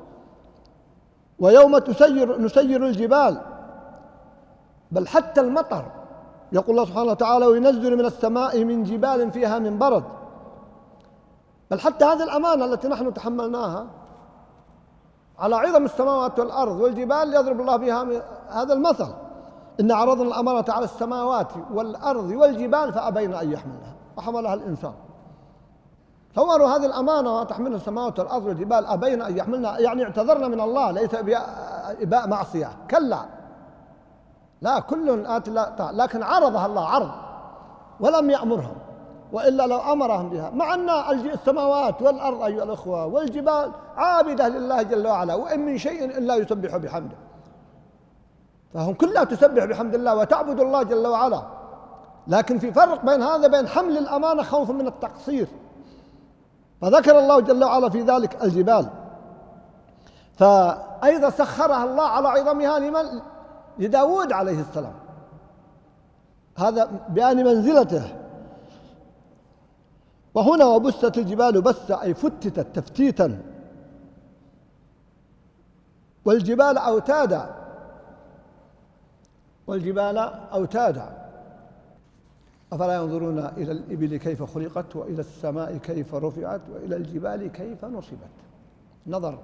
ويوم تسير نسير الجبال، بل حتى المطر يقول الله سبحانه وتعالى وينزل من السماء من جبال فيها من برد. بل حتى هذه الأمانة التي نحن تحملناها على عظم السماوات والأرض والجبال يضرب الله بها هذا المثل: إن عرضنا الأمانة على السماوات والأرض والجبال فأبين أن يحملها وحملها الإنسان. تصوروا هذه الأمانة وتحملها السماوات والأرض والجبال أبين أن يحملنا، يعني اعتذرنا من الله، ليس بإباء معصية، كلا، لا، كل آت لا، لكن عرضها الله عرض ولم يأمرهم، وإلا لو أمرهم بها. مع أن السماوات والأرض أيها الأخوة والجبال عابدة لله جل وعلا، وإن من شيء إلا يسبح بحمده، فهم كلها تسبح بحمد الله وتعبد الله جل وعلا. لكن في فرق بين هذا بين حمل الأمانة خوفا من التقصير، فذكر الله جل وعلا في ذلك الجبال. فأيضا سخرها الله على عظمها لمن؟ لداود عليه السلام، هذا بيان منزلته. وهنا وبست الجبال بسا أي فتتت تفتيتا، والجبال أوتادا، والجبال أوتادا. أفلا ينظرون إلى الإبل كيف خلقت وإلى السماء كيف رفعت وإلى الجبال كيف نصبت. نظر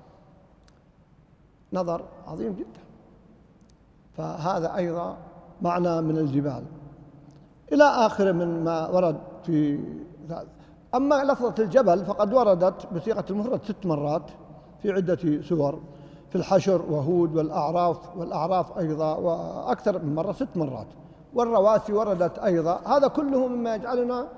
نظر عظيم جدا. فهذا أيضا معنى من الجبال إلى آخر من ما ورد في ذلك. أما لفظة الجبل فقد وردت بصيغة المفرد ست مرات في عدة سور، في الحشر وهود والأعراف، والأعراف أيضا وأكثر من مرة ست مرات، والرواسي وردت أيضا. هذا كله مما يجعلنا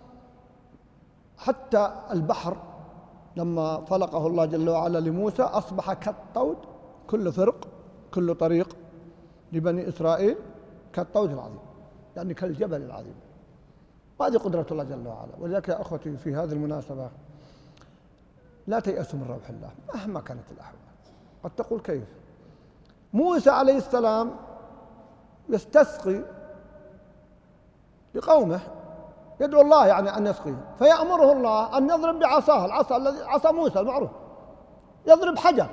حتى البحر لما فلقه الله جل وعلا لموسى أصبح كالطود، كل فرق كل طريق لبني إسرائيل كالطود العظيم، يعني كالجبل العظيم. وهذه قدرة الله جل وعلا. ولذلك يا أخوتي في هذه المناسبة لا تيأسوا من روح الله مهما كانت الأحوال. قد تقول كيف؟ موسى عليه السلام يستسقي لقومه، يدعو الله يعني أن يسقيه، فيأمره الله أن يضرب بعصاه، العصا الذي عصا موسى المعروف، يضرب حجر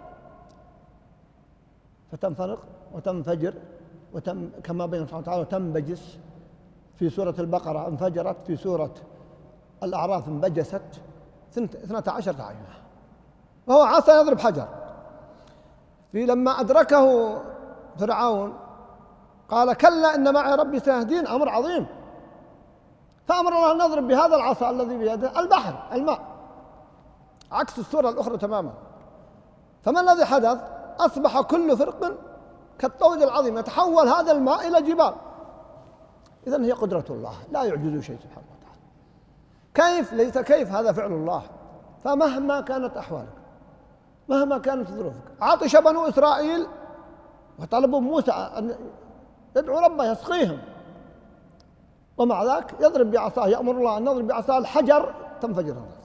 فتنفرق وتنفجر وتم كما بين سبحانه وتعالى وتنبجس. في سورة البقرة انفجرت، في سورة الأعراف انبجست اثنتا عشرة عينة، وهو عصا يضرب حجر. في لما أدركه فرعون قال كلا إن معي ربي سيهدين، أمر عظيم، فأمر الله أن نضرب بهذا العصا الذي بيده البحر الماء، عكس السورة الأخرى تماما. فما الذي حدث؟ أصبح كل فرق كالطود العظيم، يتحول هذا الماء إلى جبال. إذن هي قدرة الله، لا يعجز شيء سبحانه وتعالى. كيف؟ ليس كيف، هذا فعل الله. فمهما كانت أحوالك، مهما كانت ظروفك، عطش بنو إسرائيل وطلبوا موسى أن يدعو ربه يسقيهم، ومع ذلك يضرب بعصاه، يأمر الله أن يضرب بعصاه الحجر تنفجر النار.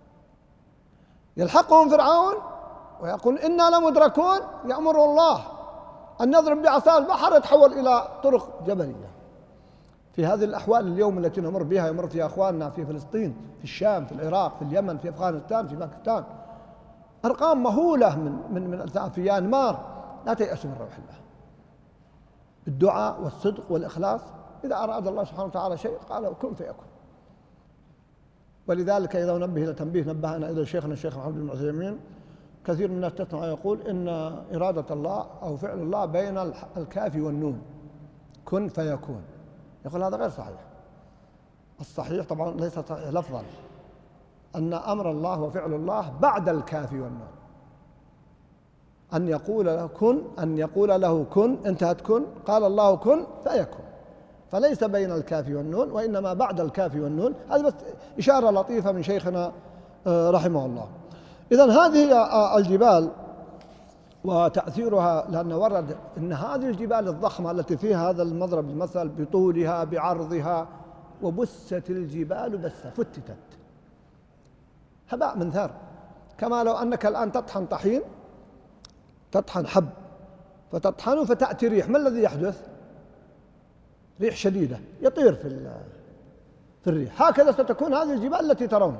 يلحقهم فرعون ويقول إنا لمدركون، يأمر الله أن يضرب بعصاه البحر يتحول إلى طرق جبلية. في هذه الأحوال اليوم التي نمر بها، يمر فيها أخواننا في فلسطين، في الشام، في العراق، في اليمن، في أفغانستان، في باكستان، أرقام مهولة من من من في أنمار. لا تيأسوا من روح الله، بالدعاء والصدق والإخلاص. إذا أراد الله سبحانه وتعالى شيء قال كن فيكون. ولذلك إذا نبه إلى تنبيه نبهنا إلى شيخنا الشيخ محمد بن عثيمين، كثير من الناس تسمع يقول إن إرادة الله أو فعل الله بين الكاف والنون، كن فيكون. يقول هذا غير صحيح. الصحيح طبعا ليس صحيح لفظا، أن أمر الله وفعل الله بعد الكاف والنون، أن يقول له كن، أن يقول له كن، انتهت كن، قال الله كن فيكون، فليس بين الكاف والنون وإنما بعد الكاف والنون. هذه بس إشارة لطيفة من شيخنا رحمه الله. إذن هذه الجبال وتأثيرها، لأن ورد أن هذه الجبال الضخمة التي فيها هذا المضرب المثل بطولها بعرضها، وبست الجبال بسة، فتتت هباء منثار، كما لو أنك الآن تطحن طحين، تطحن حب فتطحنه فتأتي ريح، ما الذي يحدث؟ ريح شديدة يطير في في الريح. هكذا ستكون هذه الجبال التي ترون.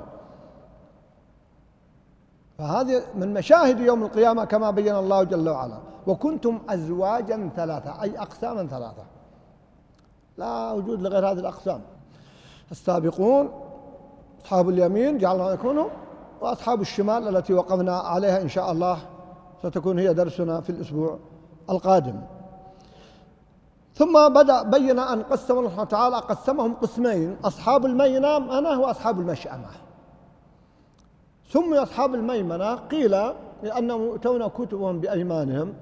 فهذه من مشاهد يوم القيامة كما بين الله جل وعلا: وكنتم أزواجا ثلاثة، أي أقساما ثلاثة، لا وجود لغير هذه الأقسام. السابقون أصحاب اليمين جعلنا يكونوا، وأصحاب الشمال التي وقفنا عليها إن شاء الله ستكون هي درسنا في الأسبوع القادم. ثم بدأ بين أن قسم الله سبحانه وتعالى، قسمهم قسمين: أصحاب الميمنة وأصحاب المشأمة. سمي أصحاب الميمنة قيل لأنهم يؤتون كتبهم بأيمانهم،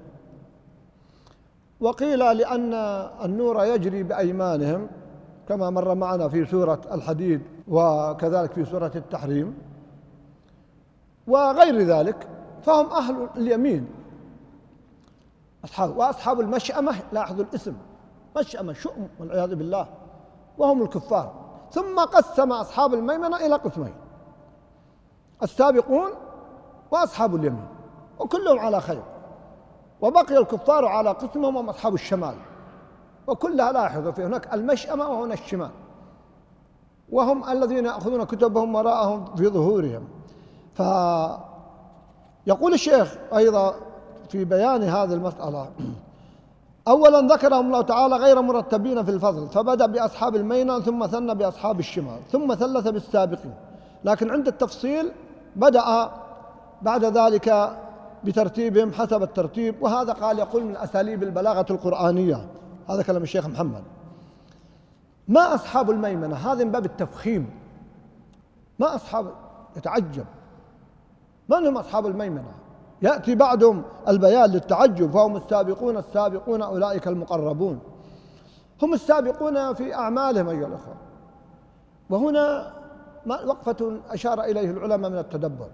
وقيل لأن النور يجري بأيمانهم كما مر معنا في سورة الحديد وكذلك في سورة التحريم وغير ذلك، فهم أهل اليمين أصحاب. وأصحاب المشأمة، لاحظوا الاسم، مشأمة شؤم والعياذ بالله، وهم الكفار. ثم قسم أصحاب الميمنة إلى قسمين: السابقون وأصحاب اليمين، وكلهم على خير. وبقي الكفار على قسمهم هم أصحاب الشمال، وكلها لاحظوا في هناك المشأمة وهنا الشمال، وهم الذين يأخذون كتبهم وراءهم في ظهورهم. فيقول الشيخ أيضا في بيان هذه المسألة: أولا ذكرهم الله تعالى غير مرتبين في الفضل، فبدأ بأصحاب الميمنة ثم ثنى بأصحاب الشمال ثم ثلث بالسابقين، لكن عند التفصيل بدأ بعد ذلك بترتيبهم حسب الترتيب. وهذا قال يقول من أساليب البلاغة القرآنية، هذا كلام الشيخ محمد. ما أصحاب الميمنة؟ هذا من باب التفخيم. ما أصحاب، يتعجب من هم أصحاب الميمنة؟ يأتي بعدهم البيان للتعجب: فهم السابقون السابقون أولئك المقربون. هم السابقون في أعمالهم أيها الأخوة. وهنا وقفة أشار إليه العلماء من التدبر،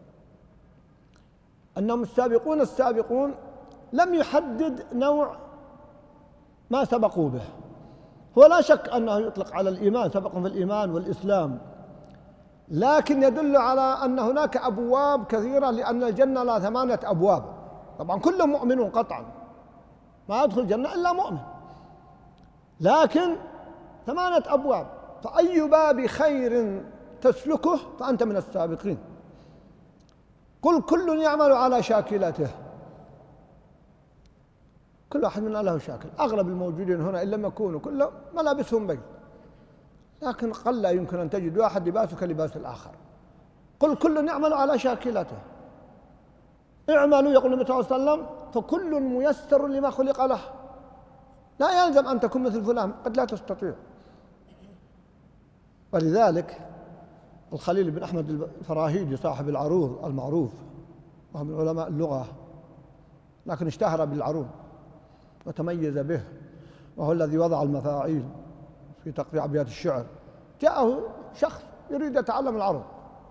أنهم السابقون السابقون لم يحدد نوع ما سبقوا به. هو لا شك أنه يطلق على الإيمان، سبقهم في الإيمان والإسلام، لكن يدل على أن هناك أبواب كثيرة، لأن الجنة لها ثمانية أبواب. طبعا كلهم مؤمنون قطعا، ما يدخل الجنة إلا مؤمن، لكن ثمانية أبواب. فأي باب خير تسلكه فأنت من السابقين. قل كل يعمل على شاكلته، كل واحد منا له شاكل. أغلب الموجودين هنا إن لم يكونوا كلهم ملابسهم بيض، لكن قل يمكن أن تجد واحد لباسه كلباس الآخر. قل كل يعمل على شاكلته، اعملوا يقول النبي صلى الله عليه وسلم فكل ميسر لما خلق له. لا يلزم أن تكون مثل فلان، قد لا تستطيع. ولذلك الخليل بن أحمد الفراهيدي صاحب العروض المعروف، وهو من علماء اللغة لكن اشتهر بالعروض وتميز به، وهو الذي وضع المفاعيل في تقطيع أبيات الشعر. جاءه شخص يريد يتعلم العروض،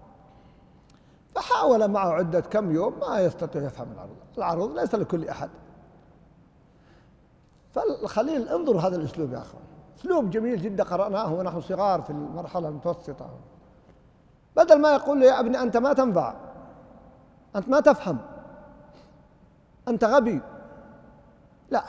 فحاول معه عدة كم يوم ما يستطيع يفهم العروض. العروض ليس لكل أحد. فالخليل انظر هذا الأسلوب يا أخوان، أسلوب جميل جدا قرأناه ونحن صغار في المرحلة المتوسطة. بدل ما يقول له يا ابني أنت ما تنفع، أنت ما تفهم، أنت غبي، لا،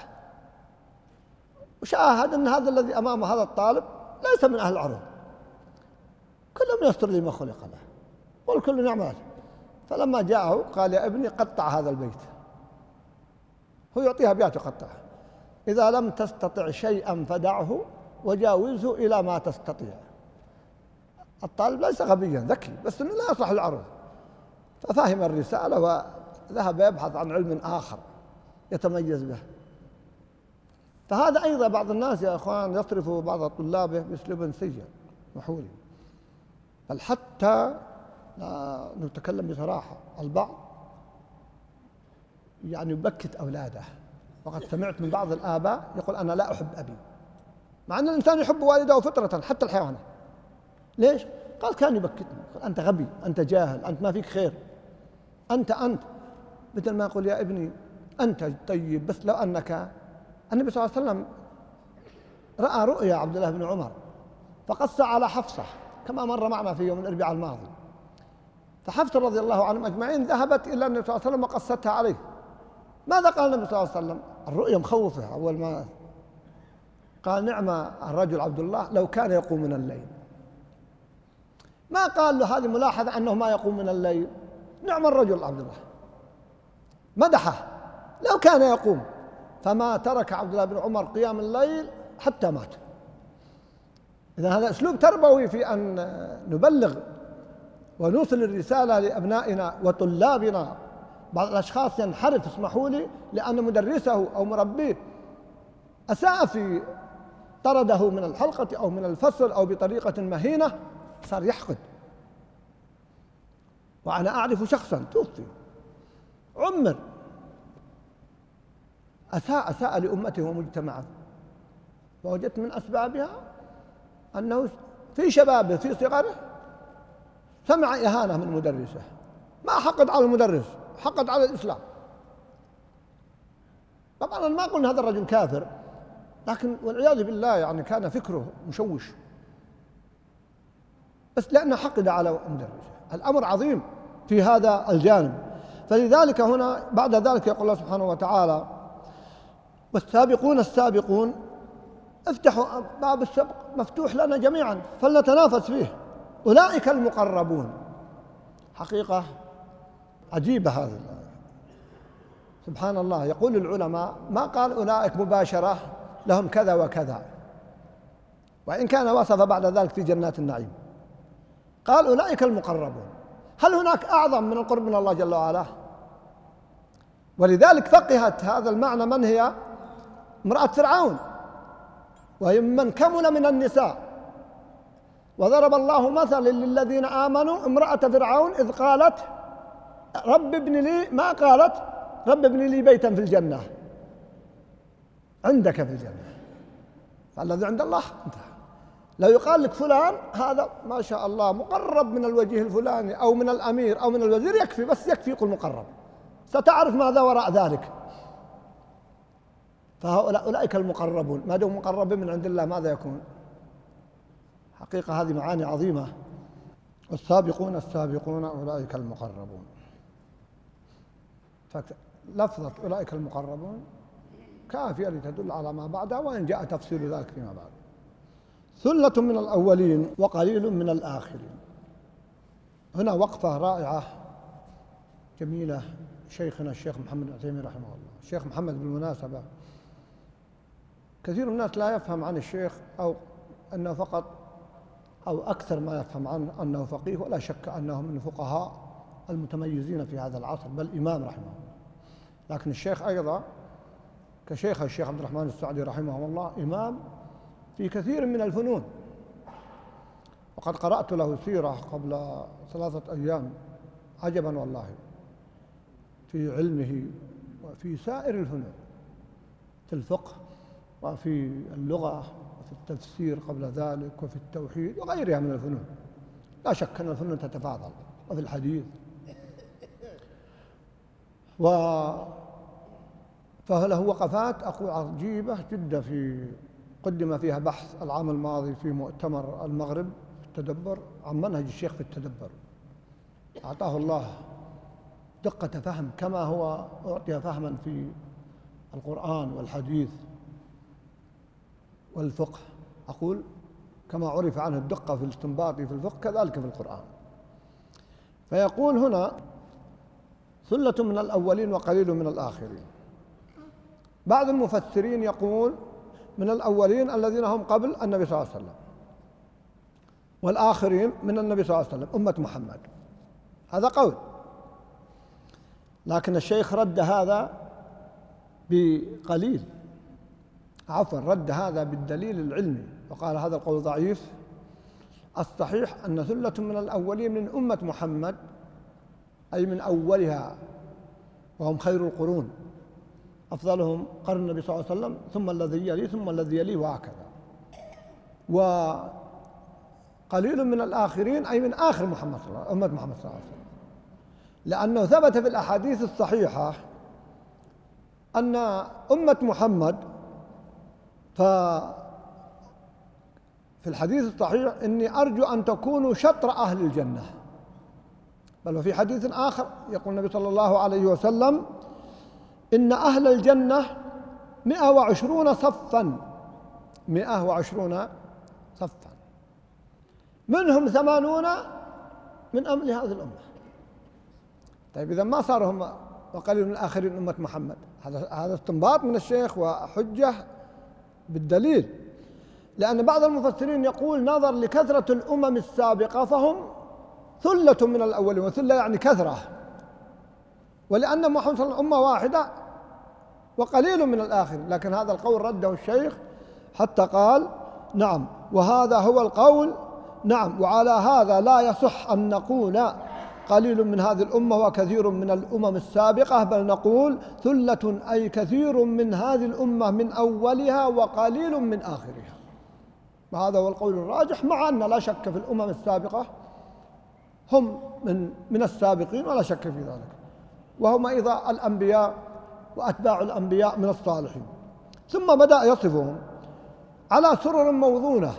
وشاهد أن هذا الذي أمام هذا الطالب ليس من أهل العروض، كلهم يستر لما خلق له والكل يعمل. فلما جاءه قال يا ابني قطع هذا البيت، هو يعطيها أبيات يقطعها. إذا لم تستطع شيئا فدعه وجاوزه إلى ما تستطيع. الطالب ليس غبيا، ذكي، بس أنه لا يصلح العروض. ففهم الرسالة وذهب يبحث عن علم آخر يتميز به. فهذا أيضا بعض الناس يا أخوان يصرف بعض طلابه بأسلوب سيء محولي. بل حتى نتكلم بصراحة، البعض يعني يبكت أولاده. وقد سمعت من بعض الآباء يقول أنا لا أحب أبي، مع أن الإنسان يحب والده فطرة حتى الحيوانات. ليش؟ قال كان يبكتني، قال أنت غبي، أنت جاهل، أنت ما فيك خير، أنت أنت بدل ما يقول يا ابني أنت طيب. بس لو أنك النبي صلى الله عليه وسلم رأى رؤيا عبد الله بن عمر فقص على حفصة كما مر معنا في يوم الأربعاء الماضي. فحفصة رضي الله عنهم أجمعين ذهبت إلى النبي صلى الله عليه وسلم وقصتها عليه. ماذا قال النبي صلى الله عليه وسلم؟ الرؤيا مخوفة. أول ما قال نعم الرجل عبد الله لو كان يقوم من الليل. ما قال له هذه ملاحظة أنه ما يقوم من الليل، نعم الرجل عبد الله، مدحه لو كان يقوم. فما ترك عبد الله بن عمر قيام الليل حتى مات. إذا هذا أسلوب تربوي في أن نبلغ ونوصل الرسالة لأبنائنا وطلابنا. بعض الأشخاص ينحرف، اسمحوا لي، لأن مدرسه أو مربيه أساء في طرده من الحلقة أو من الفصل أو بطريقة مهينة، صار يحقد. وأنا أعرف شخصا توفي عمر أساء أساء لأمته ومجتمعه، ووجدت من أسبابها أنه في شبابه في صغره سمع إهانة من مدرسه، ما حقد على المدرس، حقد على الإسلام. طبعا أنا ما أقول أن هذا الرجل كافر، لكن والعياذ بالله يعني كان فكره مشوش، بس لأنه حقد على مدرسه. الأمر عظيم في هذا الجانب. فلذلك هنا بعد ذلك يقول الله سبحانه وتعالى والسابقون السابقون، افتحوا باب السبق مفتوح لنا جميعا فلنتنافس فيه، أولئك المقربون. حقيقة عجيبة هذه سبحان الله. يقول العلماء ما قال أولئك مباشرة لهم كذا وكذا، وإن كان وصف بعد ذلك في جنات النعيم، قال أولئك المقربون. هل هناك أعظم من القرب من الله جل وعلا؟ ولذلك فقهت هذا المعنى من هي؟ امرأة فرعون، وهي من كمل من النساء. وضرب الله مثلا للذين آمنوا امرأة فرعون إذ قالت رب ابن لي، ما قالت رب ابن لي بيتا في الجنة، عندك في الجنة، فالذي عند الله انت. لو يقال لك فلان هذا ما شاء الله مقرب من الوجه الفلاني أو من الأمير أو من الوزير، يكفي، بس يكفي يقول مقرب، ستعرف ماذا وراء ذلك. فهؤلاء أولئك المقربون، ما دام مقربين من عند الله ماذا يكون؟ حقيقة هذه معاني عظيمة. والسابقون السابقون أولئك المقربون. فلفظة أولئك المقربون كافية لتدل على ما بعدها، وإن جاء تفسير ذلك فيما بعد. ثلة من الأولين وقليل من الآخرين. هنا وقفة رائعة جميلة شيخنا الشيخ محمد بن عثيمين رحمه الله. الشيخ محمد بالمناسبة كثير من الناس لا يفهم عن الشيخ أو أنه فقط أو أكثر ما يفهم عنه أنه فقيه، ولا شك أنه من الفقهاء المتميزين في هذا العصر، بل إمام رحمه الله. لكن الشيخ أيضا كشيخ الشيخ عبد الرحمن السعدي رحمه الله إمام في كثير من الفنون، وقد قرأت له سيرة قبل ثلاثة أيام، عجبا والله في علمه وفي سائر الفنون، في الفقه وفي اللغة وفي التفسير قبل ذلك وفي التوحيد وغيرها من الفنون. لا شك أن الفنون تتفاضل، وفي الحديث و فله وقفات أقول عجيبة جدا، في قدم فيها بحث العام الماضي في مؤتمر المغرب في التدبر عن منهج الشيخ في التدبر. أعطاه الله دقة فهم كما هو أعطي فهما في القرآن والحديث والفقه. أقول كما عرف عنه الدقة في الاستنباط في الفقه كذلك في القرآن. فيقول هنا ثلة من الأولين وقليل من الآخرين. بعض المفسرين يقول من الأولين الذين هم قبل النبي صلى الله عليه وسلم، والآخرين من النبي صلى الله عليه وسلم أمة محمد. هذا قول، لكن الشيخ رد هذا بقليل، عفوا رد هذا بالدليل العلمي وقال هذا القول ضعيف. الصحيح أن ثلة من الأولين من أمة محمد أي من أولها، وهم خير القرون، أفضلهم قرن النبي صلى الله عليه وسلم ثم الذي يليه ثم الذي يليه وهكذا. وقليل من الآخرين أي من آخر محمد صلى الله عليه وسلم، أمة محمد صلى الله عليه وسلم، لأنه ثبت في الأحاديث الصحيحة أن أمة محمد ففي الحديث الصحيح إني أرجو أن تكونوا شطر أهل الجنة. بل وفي حديث آخر يقول النبي صلى الله عليه وسلم إن أهل الجنة مئة وعشرون صفا، مئة وعشرون صفا، منهم ثمانون من أمل هذه الأمة. طيب إذا ما صاروا هم وقليل من الآخرين أمة محمد، هذا هذا استنباط من الشيخ وحجة بالدليل. لأن بعض المفسرين يقول نظر لكثرة الأمم السابقة فهم ثلة من الأولين، وثلة يعني كثرة، ولأن محمد صلى الله عليه وسلم أمة واحدة وقليل من الآخرين. لكن هذا القول رده الشيخ حتى قال نعم وهذا هو القول، نعم وعلى هذا لا يصح أن نقول قليل من هذه الأمة وكثير من الأمم السابقة، بل نقول ثلة أي كثير من هذه الأمة من أولها وقليل من آخرها. وهذا هو القول الراجح، مع أن لا شك في الأمم السابقة هم من من السابقين ولا شك في ذلك، وهم أيضا الأنبياء وأتباع الأنبياء من الصالحين. ثم بدأ يصفهم على سرر موضونة.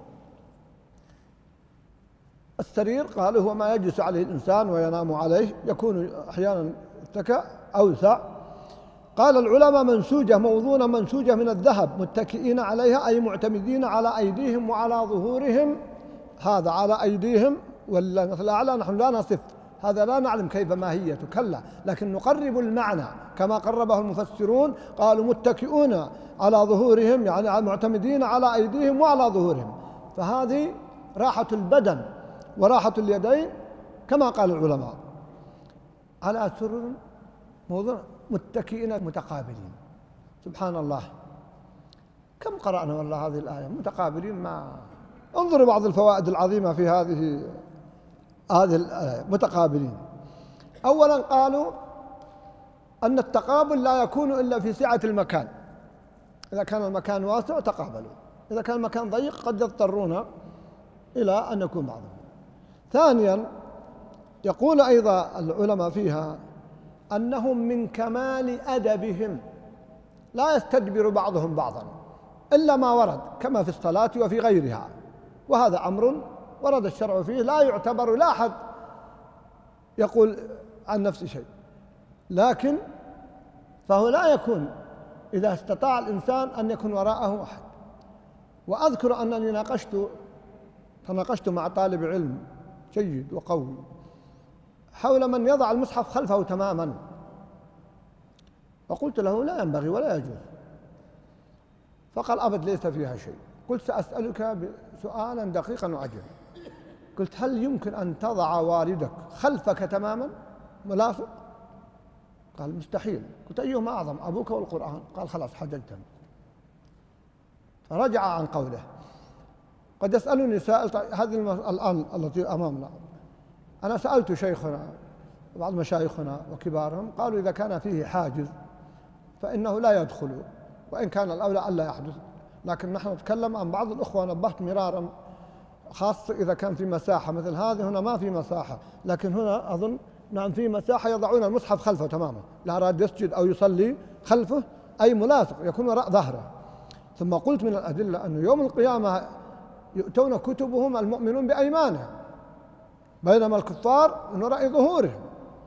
السرير قال هو ما يجلس عليه الإنسان وينام عليه، يكون أحيانا اتكأ أوسع. قال العلماء منسوجة موضونة منسوجة من الذهب، متكئين عليها أي معتمدين على أيديهم وعلى ظهورهم. هذا على أيديهم والمثل الأعلى نحن لا نصف هذا، لا نعلم كيف ماهيته كلا، لكن نقرب المعنى كما قربه المفسرون. قالوا متكئون على ظهورهم يعني معتمدين على أيديهم وعلى ظهورهم، فهذه راحة البدن وراحة اليدين كما قال العلماء. على سرر موضوع متكئين متقابلين. سبحان الله، كم قرأنا والله هذه الآية متقابلين. ما انظروا بعض الفوائد العظيمة في هذه هذه الآية متقابلين. أولا قالوا أن التقابل لا يكون إلا في سعة المكان، إذا كان المكان واسع تقابلوا، إذا كان المكان ضيق قد يضطرون إلى أن يكون بعضهم. ثانيا يقول أيضا العلماء فيها أنهم من كمال أدبهم لا يستدبر بعضهم بعضا إلا ما ورد كما في الصلاة وفي غيرها، وهذا أمر ورد الشرع فيه لا يعتبر، لا أحد يقول عن نفسه شيء، لكن فهو لا يكون إذا استطاع الإنسان أن يكون وراءه أحد. وأذكر أنني ناقشت تناقشت مع طالب علم جيد وقوي حول من يضع المصحف خلفه تماما، فقلت له لا ينبغي ولا يجوز، فقال أبد ليس فيها شيء. قلت سأسألك سؤالا دقيقا وعجيبا، قلت هل يمكن أن تضع والدك خلفك تماما ملاصق؟ قال مستحيل. قلت أيهما أعظم، أبوك والقرآن؟ قال خلاص حججتني. فرجع عن قوله. قد يسألني سائل هذه الآن التي أمامنا، أنا سألت شيخنا بعض مشايخنا وكبارهم، قالوا إذا كان فيه حاجز فإنه لا يدخل، وإن كان الأولى ألا يحدث، لكن نحن نتكلم عن بعض الأخوة، نبهت مرارا خاصة إذا كان في مساحة مثل هذه. هنا ما في مساحة، لكن هنا أظن نعم في مساحة يضعون المصحف خلفه تماما، لا أراد يسجد أو يصلي خلفه أي ملاصق يكون وراء ظهره. ثم قلت من الأدلة أن يوم القيامة يؤتون كتبهم المؤمنون بأيمانهم، بينما الكفار من وراء ظهورهم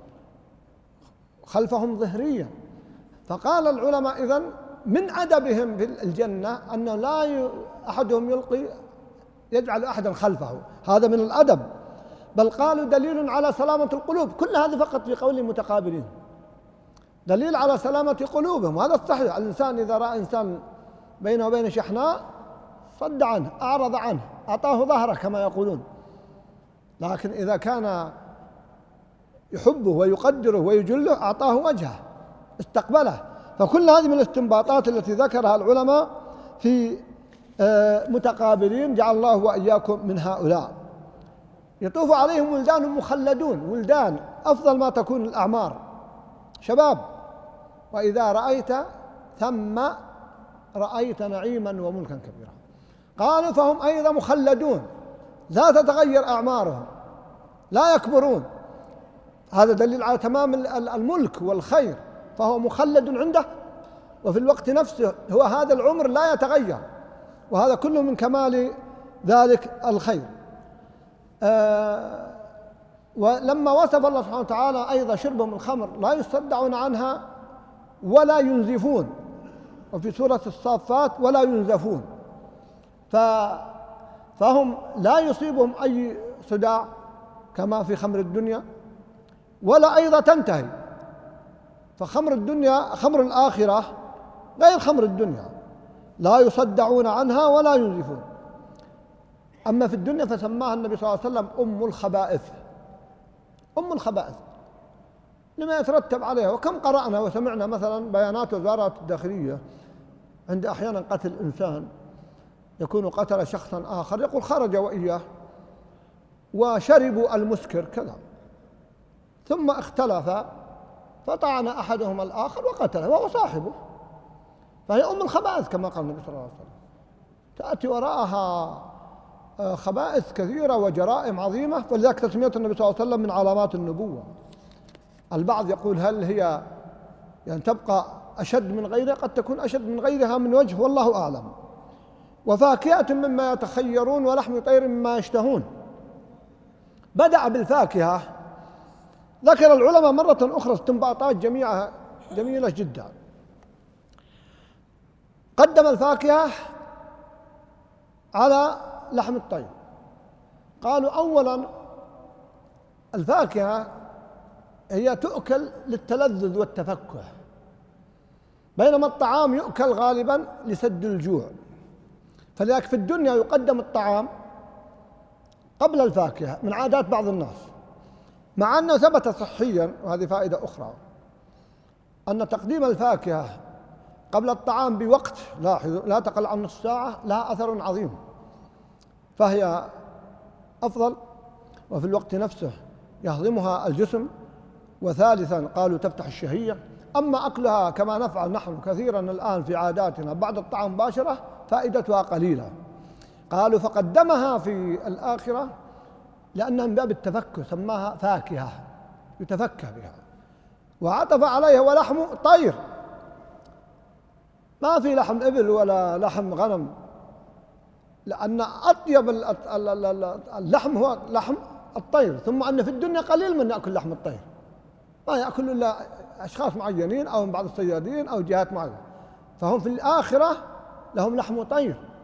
خلفهم ظهريا. فقال العلماء إذن من أدبهم في الجنة أنه لا ي... أحدهم يلقي يجعل أحدا خلفه، هذا من الأدب. بل قالوا دليل على سلامة القلوب، كل هذا فقط في قول المتقابلين، دليل على سلامة قلوبهم، وهذا الصحيح. الإنسان إذا رأى إنسان بينه وبين شحناء صد عنه، أعرض عنه، أعطاه ظهره كما يقولون، لكن إذا كان يحبه ويقدره ويجله أعطاه وجهه، استقبله. فكل هذه من الاستنباطات التي ذكرها العلماء في متقابلين، جعل الله وإياكم من هؤلاء. يطوف عليهم ولدان مخلدون، ولدان أفضل ما تكون الأعمار شباب، وإذا رأيت ثم رأيت نعيما وملكا كبيرا. قالوا فهم أيضا مخلدون، لا تتغير أعمارهم، لا يكبرون، هذا دليل على تمام الملك والخير، فهو مخلد عنده، وفي الوقت نفسه هو هذا العمر لا يتغير، وهذا كله من كمال ذلك الخير. آه ولما وصف الله سبحانه وتعالى أيضا شربهم الخمر لا يصدعون عنها ولا ينزفون، وفي سورة الصافات ولا ينزفون، فهم لا يصيبهم أي صداع كما في خمر الدنيا، ولا أيضا تنتهي. فخمر الدنيا خمر الآخرة غير خمر الدنيا، لا يصدعون عنها ولا ينزفون. أما في الدنيا فسماها النبي صلى الله عليه وسلم أم الخبائث، أم الخبائث لما يترتب عليها. وكم قرأنا وسمعنا مثلا بيانات وزارة الداخلية عند أحيانا قتل إنسان يكون قتل شخصا آخر، يقول خرج وإياه وشربوا المسكر كذا، ثم اختلف فطعن أحدهما الآخر وقتله وهو صاحبه، فهي أم الخبائث كما قال النبي صلى الله عليه وسلم. تأتي وراءها خبائث كثيرة وجرائم عظيمة، فلذلك تسمية النبي صلى الله عليه وسلم من علامات النبوة. البعض يقول هل هي يعني تبقى أشد من غيرها؟ قد تكون أشد من غيرها من وجه والله أعلم. وفاكهة مما يتخيرون ولحم طير مما يشتهون. بدأ بالفاكهة، ذكر العلماء مرة أخرى استنباطات جميعها جميلة جدا. قدم الفاكهة على لحم الطير. قالوا أولا الفاكهة هي تؤكل للتلذذ والتفكه، بينما الطعام يؤكل غالبا لسد الجوع، فلذلك في الدنيا يقدم الطعام قبل الفاكهة من عادات بعض الناس، مع أنه ثبت صحيا، وهذه فائدة أخرى، أن تقديم الفاكهة قبل الطعام بوقت لاحظوا لا تقل عن نصف ساعة لها أثر عظيم، فهي أفضل، وفي الوقت نفسه يهضمها الجسم، وثالثا قالوا تفتح الشهية. أما أكلها كما نفعل نحن كثيرا الآن في عاداتنا بعد الطعام مباشرة فائدتها قليلة. قالوا فقدمها في الآخرة لأنها من باب التفكه، سماها فاكهة يتفكه بها، وعطف عليها ولحم طير، ما في لحم إبل ولا لحم غنم، لأن أطيب اللحم هو لحم الطير، ثم أن في الدنيا قليل من يأكل لحم الطير، ما يأكل إلا أشخاص معينين أو من بعض الصيادين أو جهات معينة، فهم في الآخرة لهم لحم طير،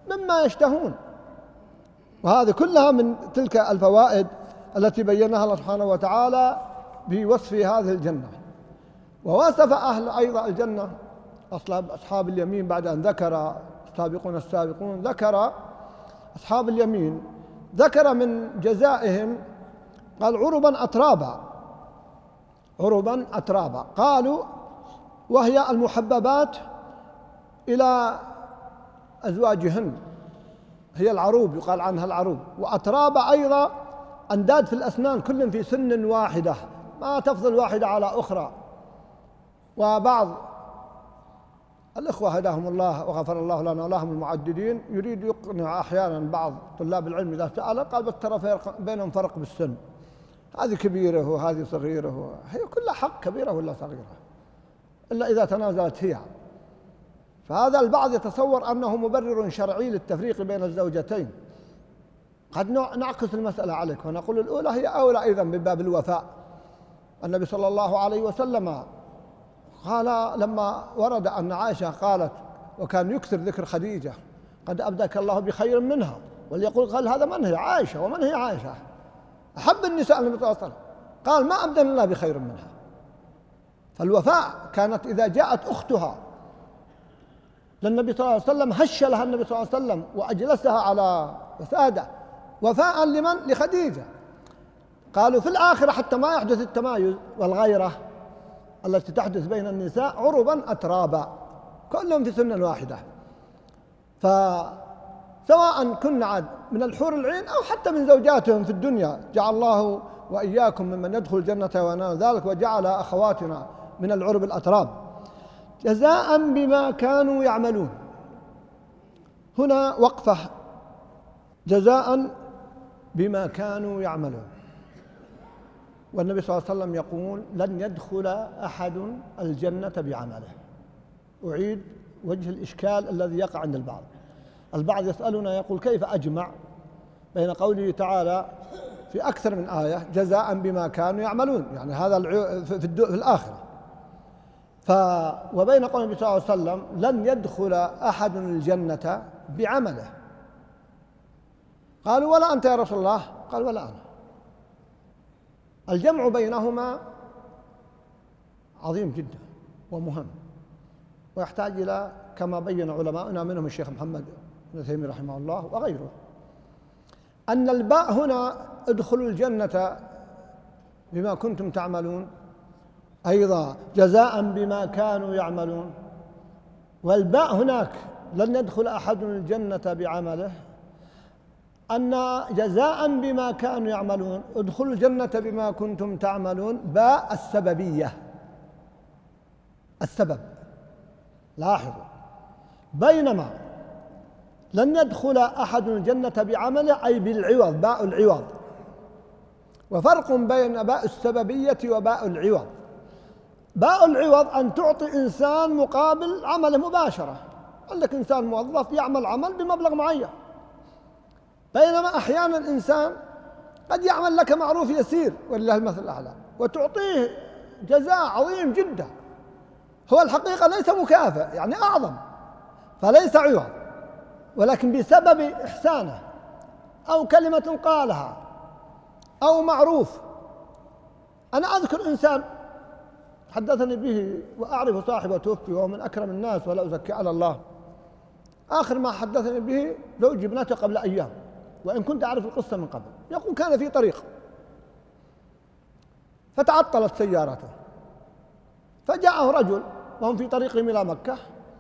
مما يشتهون. وهذه كلها من تلك الفوائد التي بينها الله سبحانه وتعالى بوصف هذه الجنة. ووصف أهل أيضا الجنة أصحاب اليمين بعد أن ذكر السابقون السابقون، ذكر أصحاب اليمين، ذكر من جزائهم قال عربا أترابا، عربا أترابا، قالوا وهي المحببات إلى أزواجهن، هي العروب يقال عنها العروب. وأترابا أيضا أنداد في الأسنان، كل في سن واحدة ما تفضل واحدة على أخرى. وبعض الإخوة هداهم الله وغفر الله لنا ولهم المعددين يريد يقنع أحيانا بعض طلاب العلم إذا سأل قال بس ترى فرق بينهم فرق بالسن، هذه كبيرة وهذه صغيرة، هي كلها حق كبيرة ولا صغيرة إلا إذا تنازلت هي. فهذا البعض يتصور أنه مبرر شرعي للتفريق بين الزوجتين. قد نعكس المسألة عليك ونقول الأولى هي أولى أيضا من باب الوفاء. النبي صلى الله عليه وسلم قال لما ورد أن عائشة قالت وكان يكثر ذكر خديجة قد أبداك الله بخير منها، وليقول قال هذا من هي عائشة ومن هي عائشة، أحب النساء النبي صلى الله عليه وسلم، قال ما أبدل الله بخير منها. فالوفاء كانت إذا جاءت أختها للنبي صلى الله عليه وسلم هش لها النبي صلى الله عليه وسلم وأجلسها على وسادة وفاء لمن؟ لخديجة. قالوا في الآخرة حتى ما يحدث التمايز والغيرة التي تحدث بين النساء عربا أترابا كلهم في سن واحدة. فسواء كن عاد من الحور العين أو حتى من زوجاتهم في الدنيا، جعل الله وإياكم ممن يدخل الجنة ونال ذلك، وجعل أخواتنا من العرب الأتراب جزاء بما كانوا يعملون. هنا وقفة، جزاء بما كانوا يعملون. والنبي صلى الله عليه وسلم يقول لن يدخل أحد الجنة بعمله. أعيد وجه الإشكال الذي يقع عند البعض. البعض يسألنا يقول كيف أجمع بين قوله تعالى في أكثر من آية جزاء بما كانوا يعملون، يعني هذا في, في الآخرة، ف وبين قول النبي صلى الله عليه وسلم لن يدخل أحد الجنة بعمله. قالوا ولا أنت يا رسول الله؟ قال ولا أنا. الجمع بينهما عظيم جدا ومهم، ويحتاج إلى كما بين علماؤنا منهم الشيخ محمد بن تيمية رحمه الله وغيره أن الباء هنا ادخلوا الجنة بما كنتم تعملون، أيضا جزاء بما كانوا يعملون. والباء هناك لن يدخل أحد الجنة بعمله، أن جزاء بما كانوا يعملون ادخلوا الجنة بما كنتم تعملون باء السببية، السبب. لاحظوا، بينما لن يدخل أحد الجنة بعمله أي بالعوض، باء العوض. وفرق بين باء السببية وباء العوض. باء العوض أن تعطي إنسان مقابل عمله مباشرة، عندك إنسان موظف يعمل عمل بمبلغ معين، بينما أحيانا الإنسان قد يعمل لك معروف يسير ولله المثل الأعلى وتعطيه جزاء عظيم جدا، هو الحقيقة ليس مكافأة يعني أعظم، فليس عوض، ولكن بسبب إحسانه أو كلمة قالها أو معروف. أنا أذكر إنسان حدثني به وأعرف صاحبه توفي وهو من أكرم الناس ولا أزكي على الله. آخر ما حدثني به زوج ابنته قبل أيام، وإن كنت أعرف القصة من قبل. يقول كان في طريق فتعطلت سيارته، فجاءه رجل وهم في طريقهم إلى مكة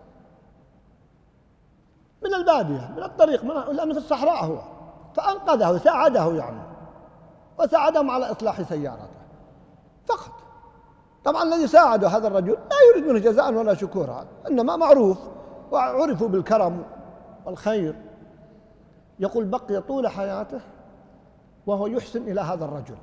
من البادية من الطريق، لأنه في الصحراء هو، فأنقذه وساعده يعني، وساعدهم على إصلاح سيارته فقط. طبعا الذي ساعده هذا الرجل لا يريد منه جزاء ولا شكورا، إنما معروف وعرفوا بالكرم والخير. يقول بقي طول حياته وهو يحسن إلى هذا الرجل،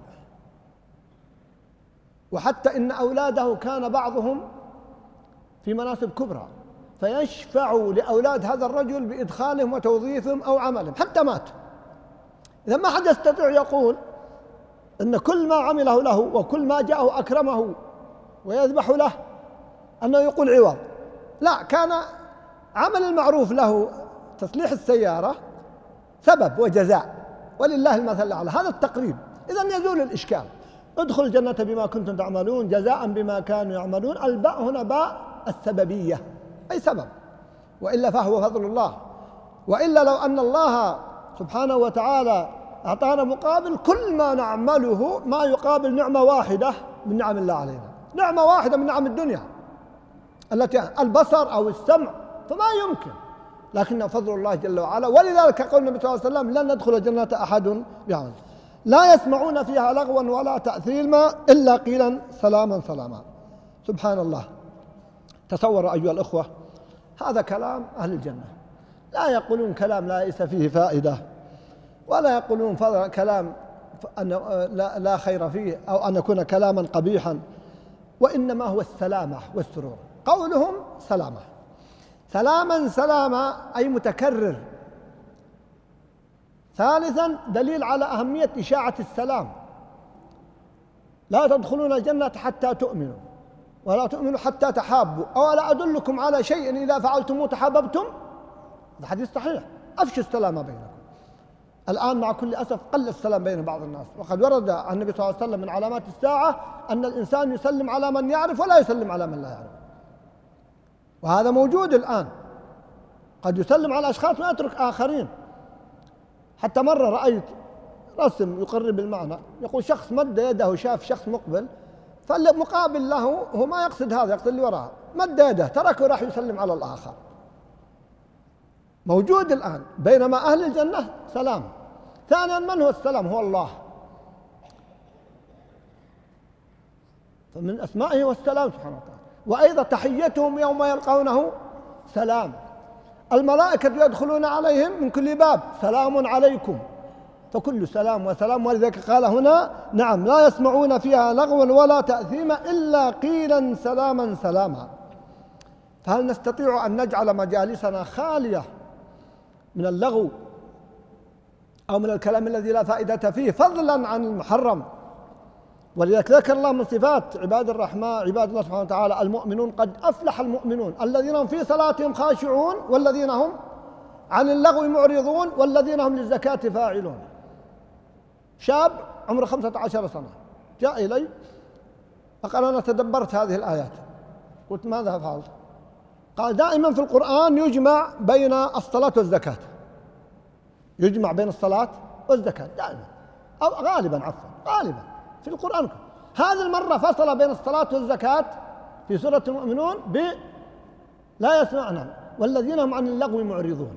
وحتى إن أولاده كان بعضهم في مناصب كبرى فيشفع لأولاد هذا الرجل بإدخالهم وتوظيفهم أو عملهم حتى مات. إذا ما حد يستطيع يقول أن كل ما عمله له وكل ما جاءه أكرمه ويذبح له أنه يقول عوض، لا، كان عمل المعروف له تصليح السيارة سبب وجزاء، ولله المثل الأعلى، هذا التقريب. إذن يزول الإشكال. ادخلوا الجنة بما كنتم تعملون جزاء بما كانوا يعملون. الباء هنا باء السببية، أي سبب، وإلا فهو فضل الله. وإلا لو أن الله سبحانه وتعالى أعطانا مقابل كل ما نعمله ما يقابل نعمة واحدة من نعم الله علينا، نعمة واحدة من نعم الدنيا التي البصر أو السمع، فما يمكن، لكنه فضل الله جل وعلا. ولذلك قول النبي صلى الله عليه وسلم: لن يدخل الجنة أحد بعمل لا يسمعون فيها لغوا ولا تأثيما إلا قيلا سلاما سلاما. سبحان الله. تصوروا أيها الأخوة، هذا كلام أهل الجنة، لا يقولون كلام ليس فيه فائدة، ولا يقولون كلام أن لا خير فيه أو أن يكون كلاما قبيحا، وإنما هو السلامة والسرور. قولهم سلامة، سلاما سلاما أي متكرر. ثالثا دليل على أهمية إشاعة السلام: لا تدخلون الجنة حتى تؤمنوا ولا تؤمنوا حتى تحابوا، أولا أدلكم على شيء إذا فعلتموه تحاببتم؟ هذا حديث صحيح. أفشوا السلام بينكم. الآن مع كل أسف قل السلام بين بعض الناس، وقد ورد عن النبي صلى الله عليه وسلم من علامات الساعة أن الإنسان يسلم على من يعرف ولا يسلم على من لا يعرف، وهذا موجود الآن. قد يسلم على أشخاص ويترك آخرين. حتى مرة رأيت رسم يقرب المعنى، يقول شخص مد يده وشاف شخص مقبل، فالمقابل له هو ما يقصد هذا، يقصد اللي وراءه، مد يده تركه راح يسلم على الآخر. موجود الآن. بينما أهل الجنة سلام. ثانيا من هو السلام؟ هو الله، فمن أسمائه والسلام سبحانه وتعالى. وأيضا تحيتهم يوم يلقونه سلام. الملائكة يدخلون عليهم من كل باب سلام عليكم، فكل سلام وسلام. ولذلك قال هنا: نعم لا يسمعون فيها لغوا ولا تأثيما إلا قيلا سلاما سلاما. فهل نستطيع أن نجعل مجالسنا خالية من اللغو أو من الكلام الذي لا فائدة فيه، فضلا عن المحرم؟ ولذلك ذكر الله من صفات عباد الرحمن عباد الله سبحانه وتعالى المؤمنون: قد أفلح المؤمنون الذين هم في صلاتهم خاشعون والذين هم عن اللغو معرضون والذين هم للزكاة فاعلون. شاب عمره خمسة عشر سنة جاء إلي فقال: أنا تدبرت هذه الآيات. قلت: ماذا فعلت؟ قال: دائما في القرآن يجمع بين الصلاة والزكاة، يجمع بين الصلاة والزكاة دائما، أو غالبا، عفوا غالبا في القرآن. هذه المرة فصل بين الصلاة والزكاة في سورة المؤمنون ب لا يسمعنا والذين هم عن اللغو معرضون.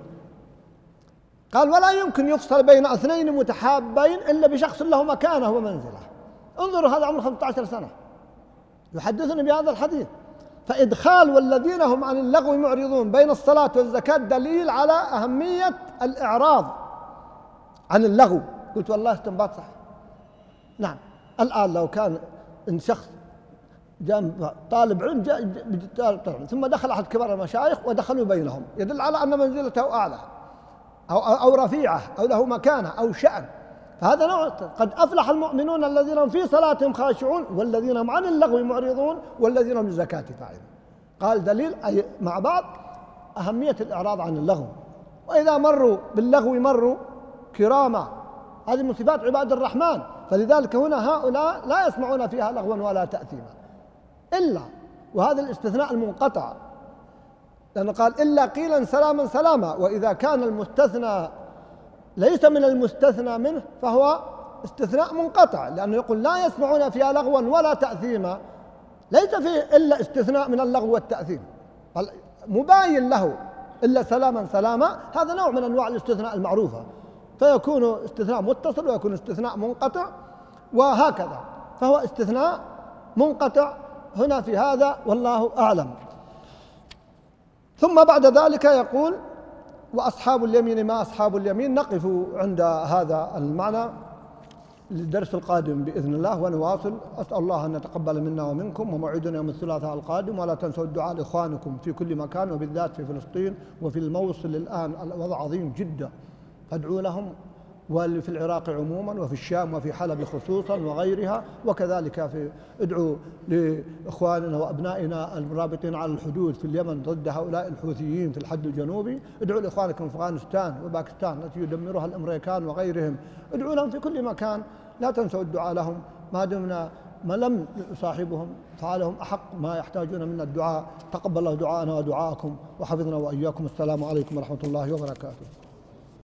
قال: ولا يمكن يفصل بين اثنين متحابين إلا بشخص له مكانه ومنزله. انظروا، هذا عمره خمسة عشر سنة يحدثني بهذا الحديث. فإدخال والذين هم عن اللغو معرضون بين الصلاة والزكاة دليل على أهمية الإعراض عن اللغو. قلت: والله استنباط صح. نعم، الآن لو كان إن شخص جنب طالب علم جاء طالب علم ثم دخل أحد كبار المشايخ ودخلوا بينهم، يدل على أن منزلته أعلى أو, أو رفيعة أو له مكانة أو شأن. فهذا نوع. قد أفلح المؤمنون الذين هم في صلاتهم خاشعون والذين هم عن اللغو معرضون والذين هم للزكاة فاعلون. قال دليل أي مع بعض أهمية الإعراض عن اللغو. وإذا مروا باللغو مروا كراما، هذه من صفات عباد الرحمن. فلذلك هنا هؤلاء لا يسمعون فيها لغوا ولا تأثيما إلا، وهذا الاستثناء المنقطع، لأنه قال: إلا قيلا سلاما سلاما. وإذا كان المستثنى ليس من المستثنى منه فهو استثناء منقطع، لأنه يقول: لا يسمعون فيها لغوا ولا تأثيما، ليس فيه إلا استثناء من اللغو والتأثيم مباين له، إلا سلاما سلاما. هذا نوع من أنواع الاستثناء المعروفة، فيكون استثناء متصل ويكون استثناء منقطع وهكذا. فهو استثناء منقطع هنا في هذا، والله أعلم. ثم بعد ذلك يقول: وأصحاب اليمين ما أصحاب اليمين. نقف عند هذا المعنى للدرس القادم بإذن الله ونواصل. أسأل الله أن يتقبل منا ومنكم، وموعدنا يوم الثلاثاء القادم. ولا تنسوا الدعاء لإخوانكم في كل مكان وبالذات في فلسطين وفي الموصل. الآن الوضع عظيم جدا، فادعوا لهم واللي في العراق عموما وفي الشام وفي حلب خصوصا وغيرها، وكذلك في ادعوا لإخواننا وأبنائنا المرابطين على الحدود في اليمن ضد هؤلاء الحوثيين في الحد الجنوبي، ادعوا لإخوانكم في أفغانستان وباكستان التي يدمرها الأمريكان وغيرهم، ادعوا لهم في كل مكان، لا تنسوا الدعاء لهم ما دمنا ما لم يصاحبهم، فعلهم أحق ما يحتاجون من الدعاء. تقبل الله دعاءنا ودعاءكم وحفظنا وإياكم. السلام عليكم ورحمة الله وبركاته.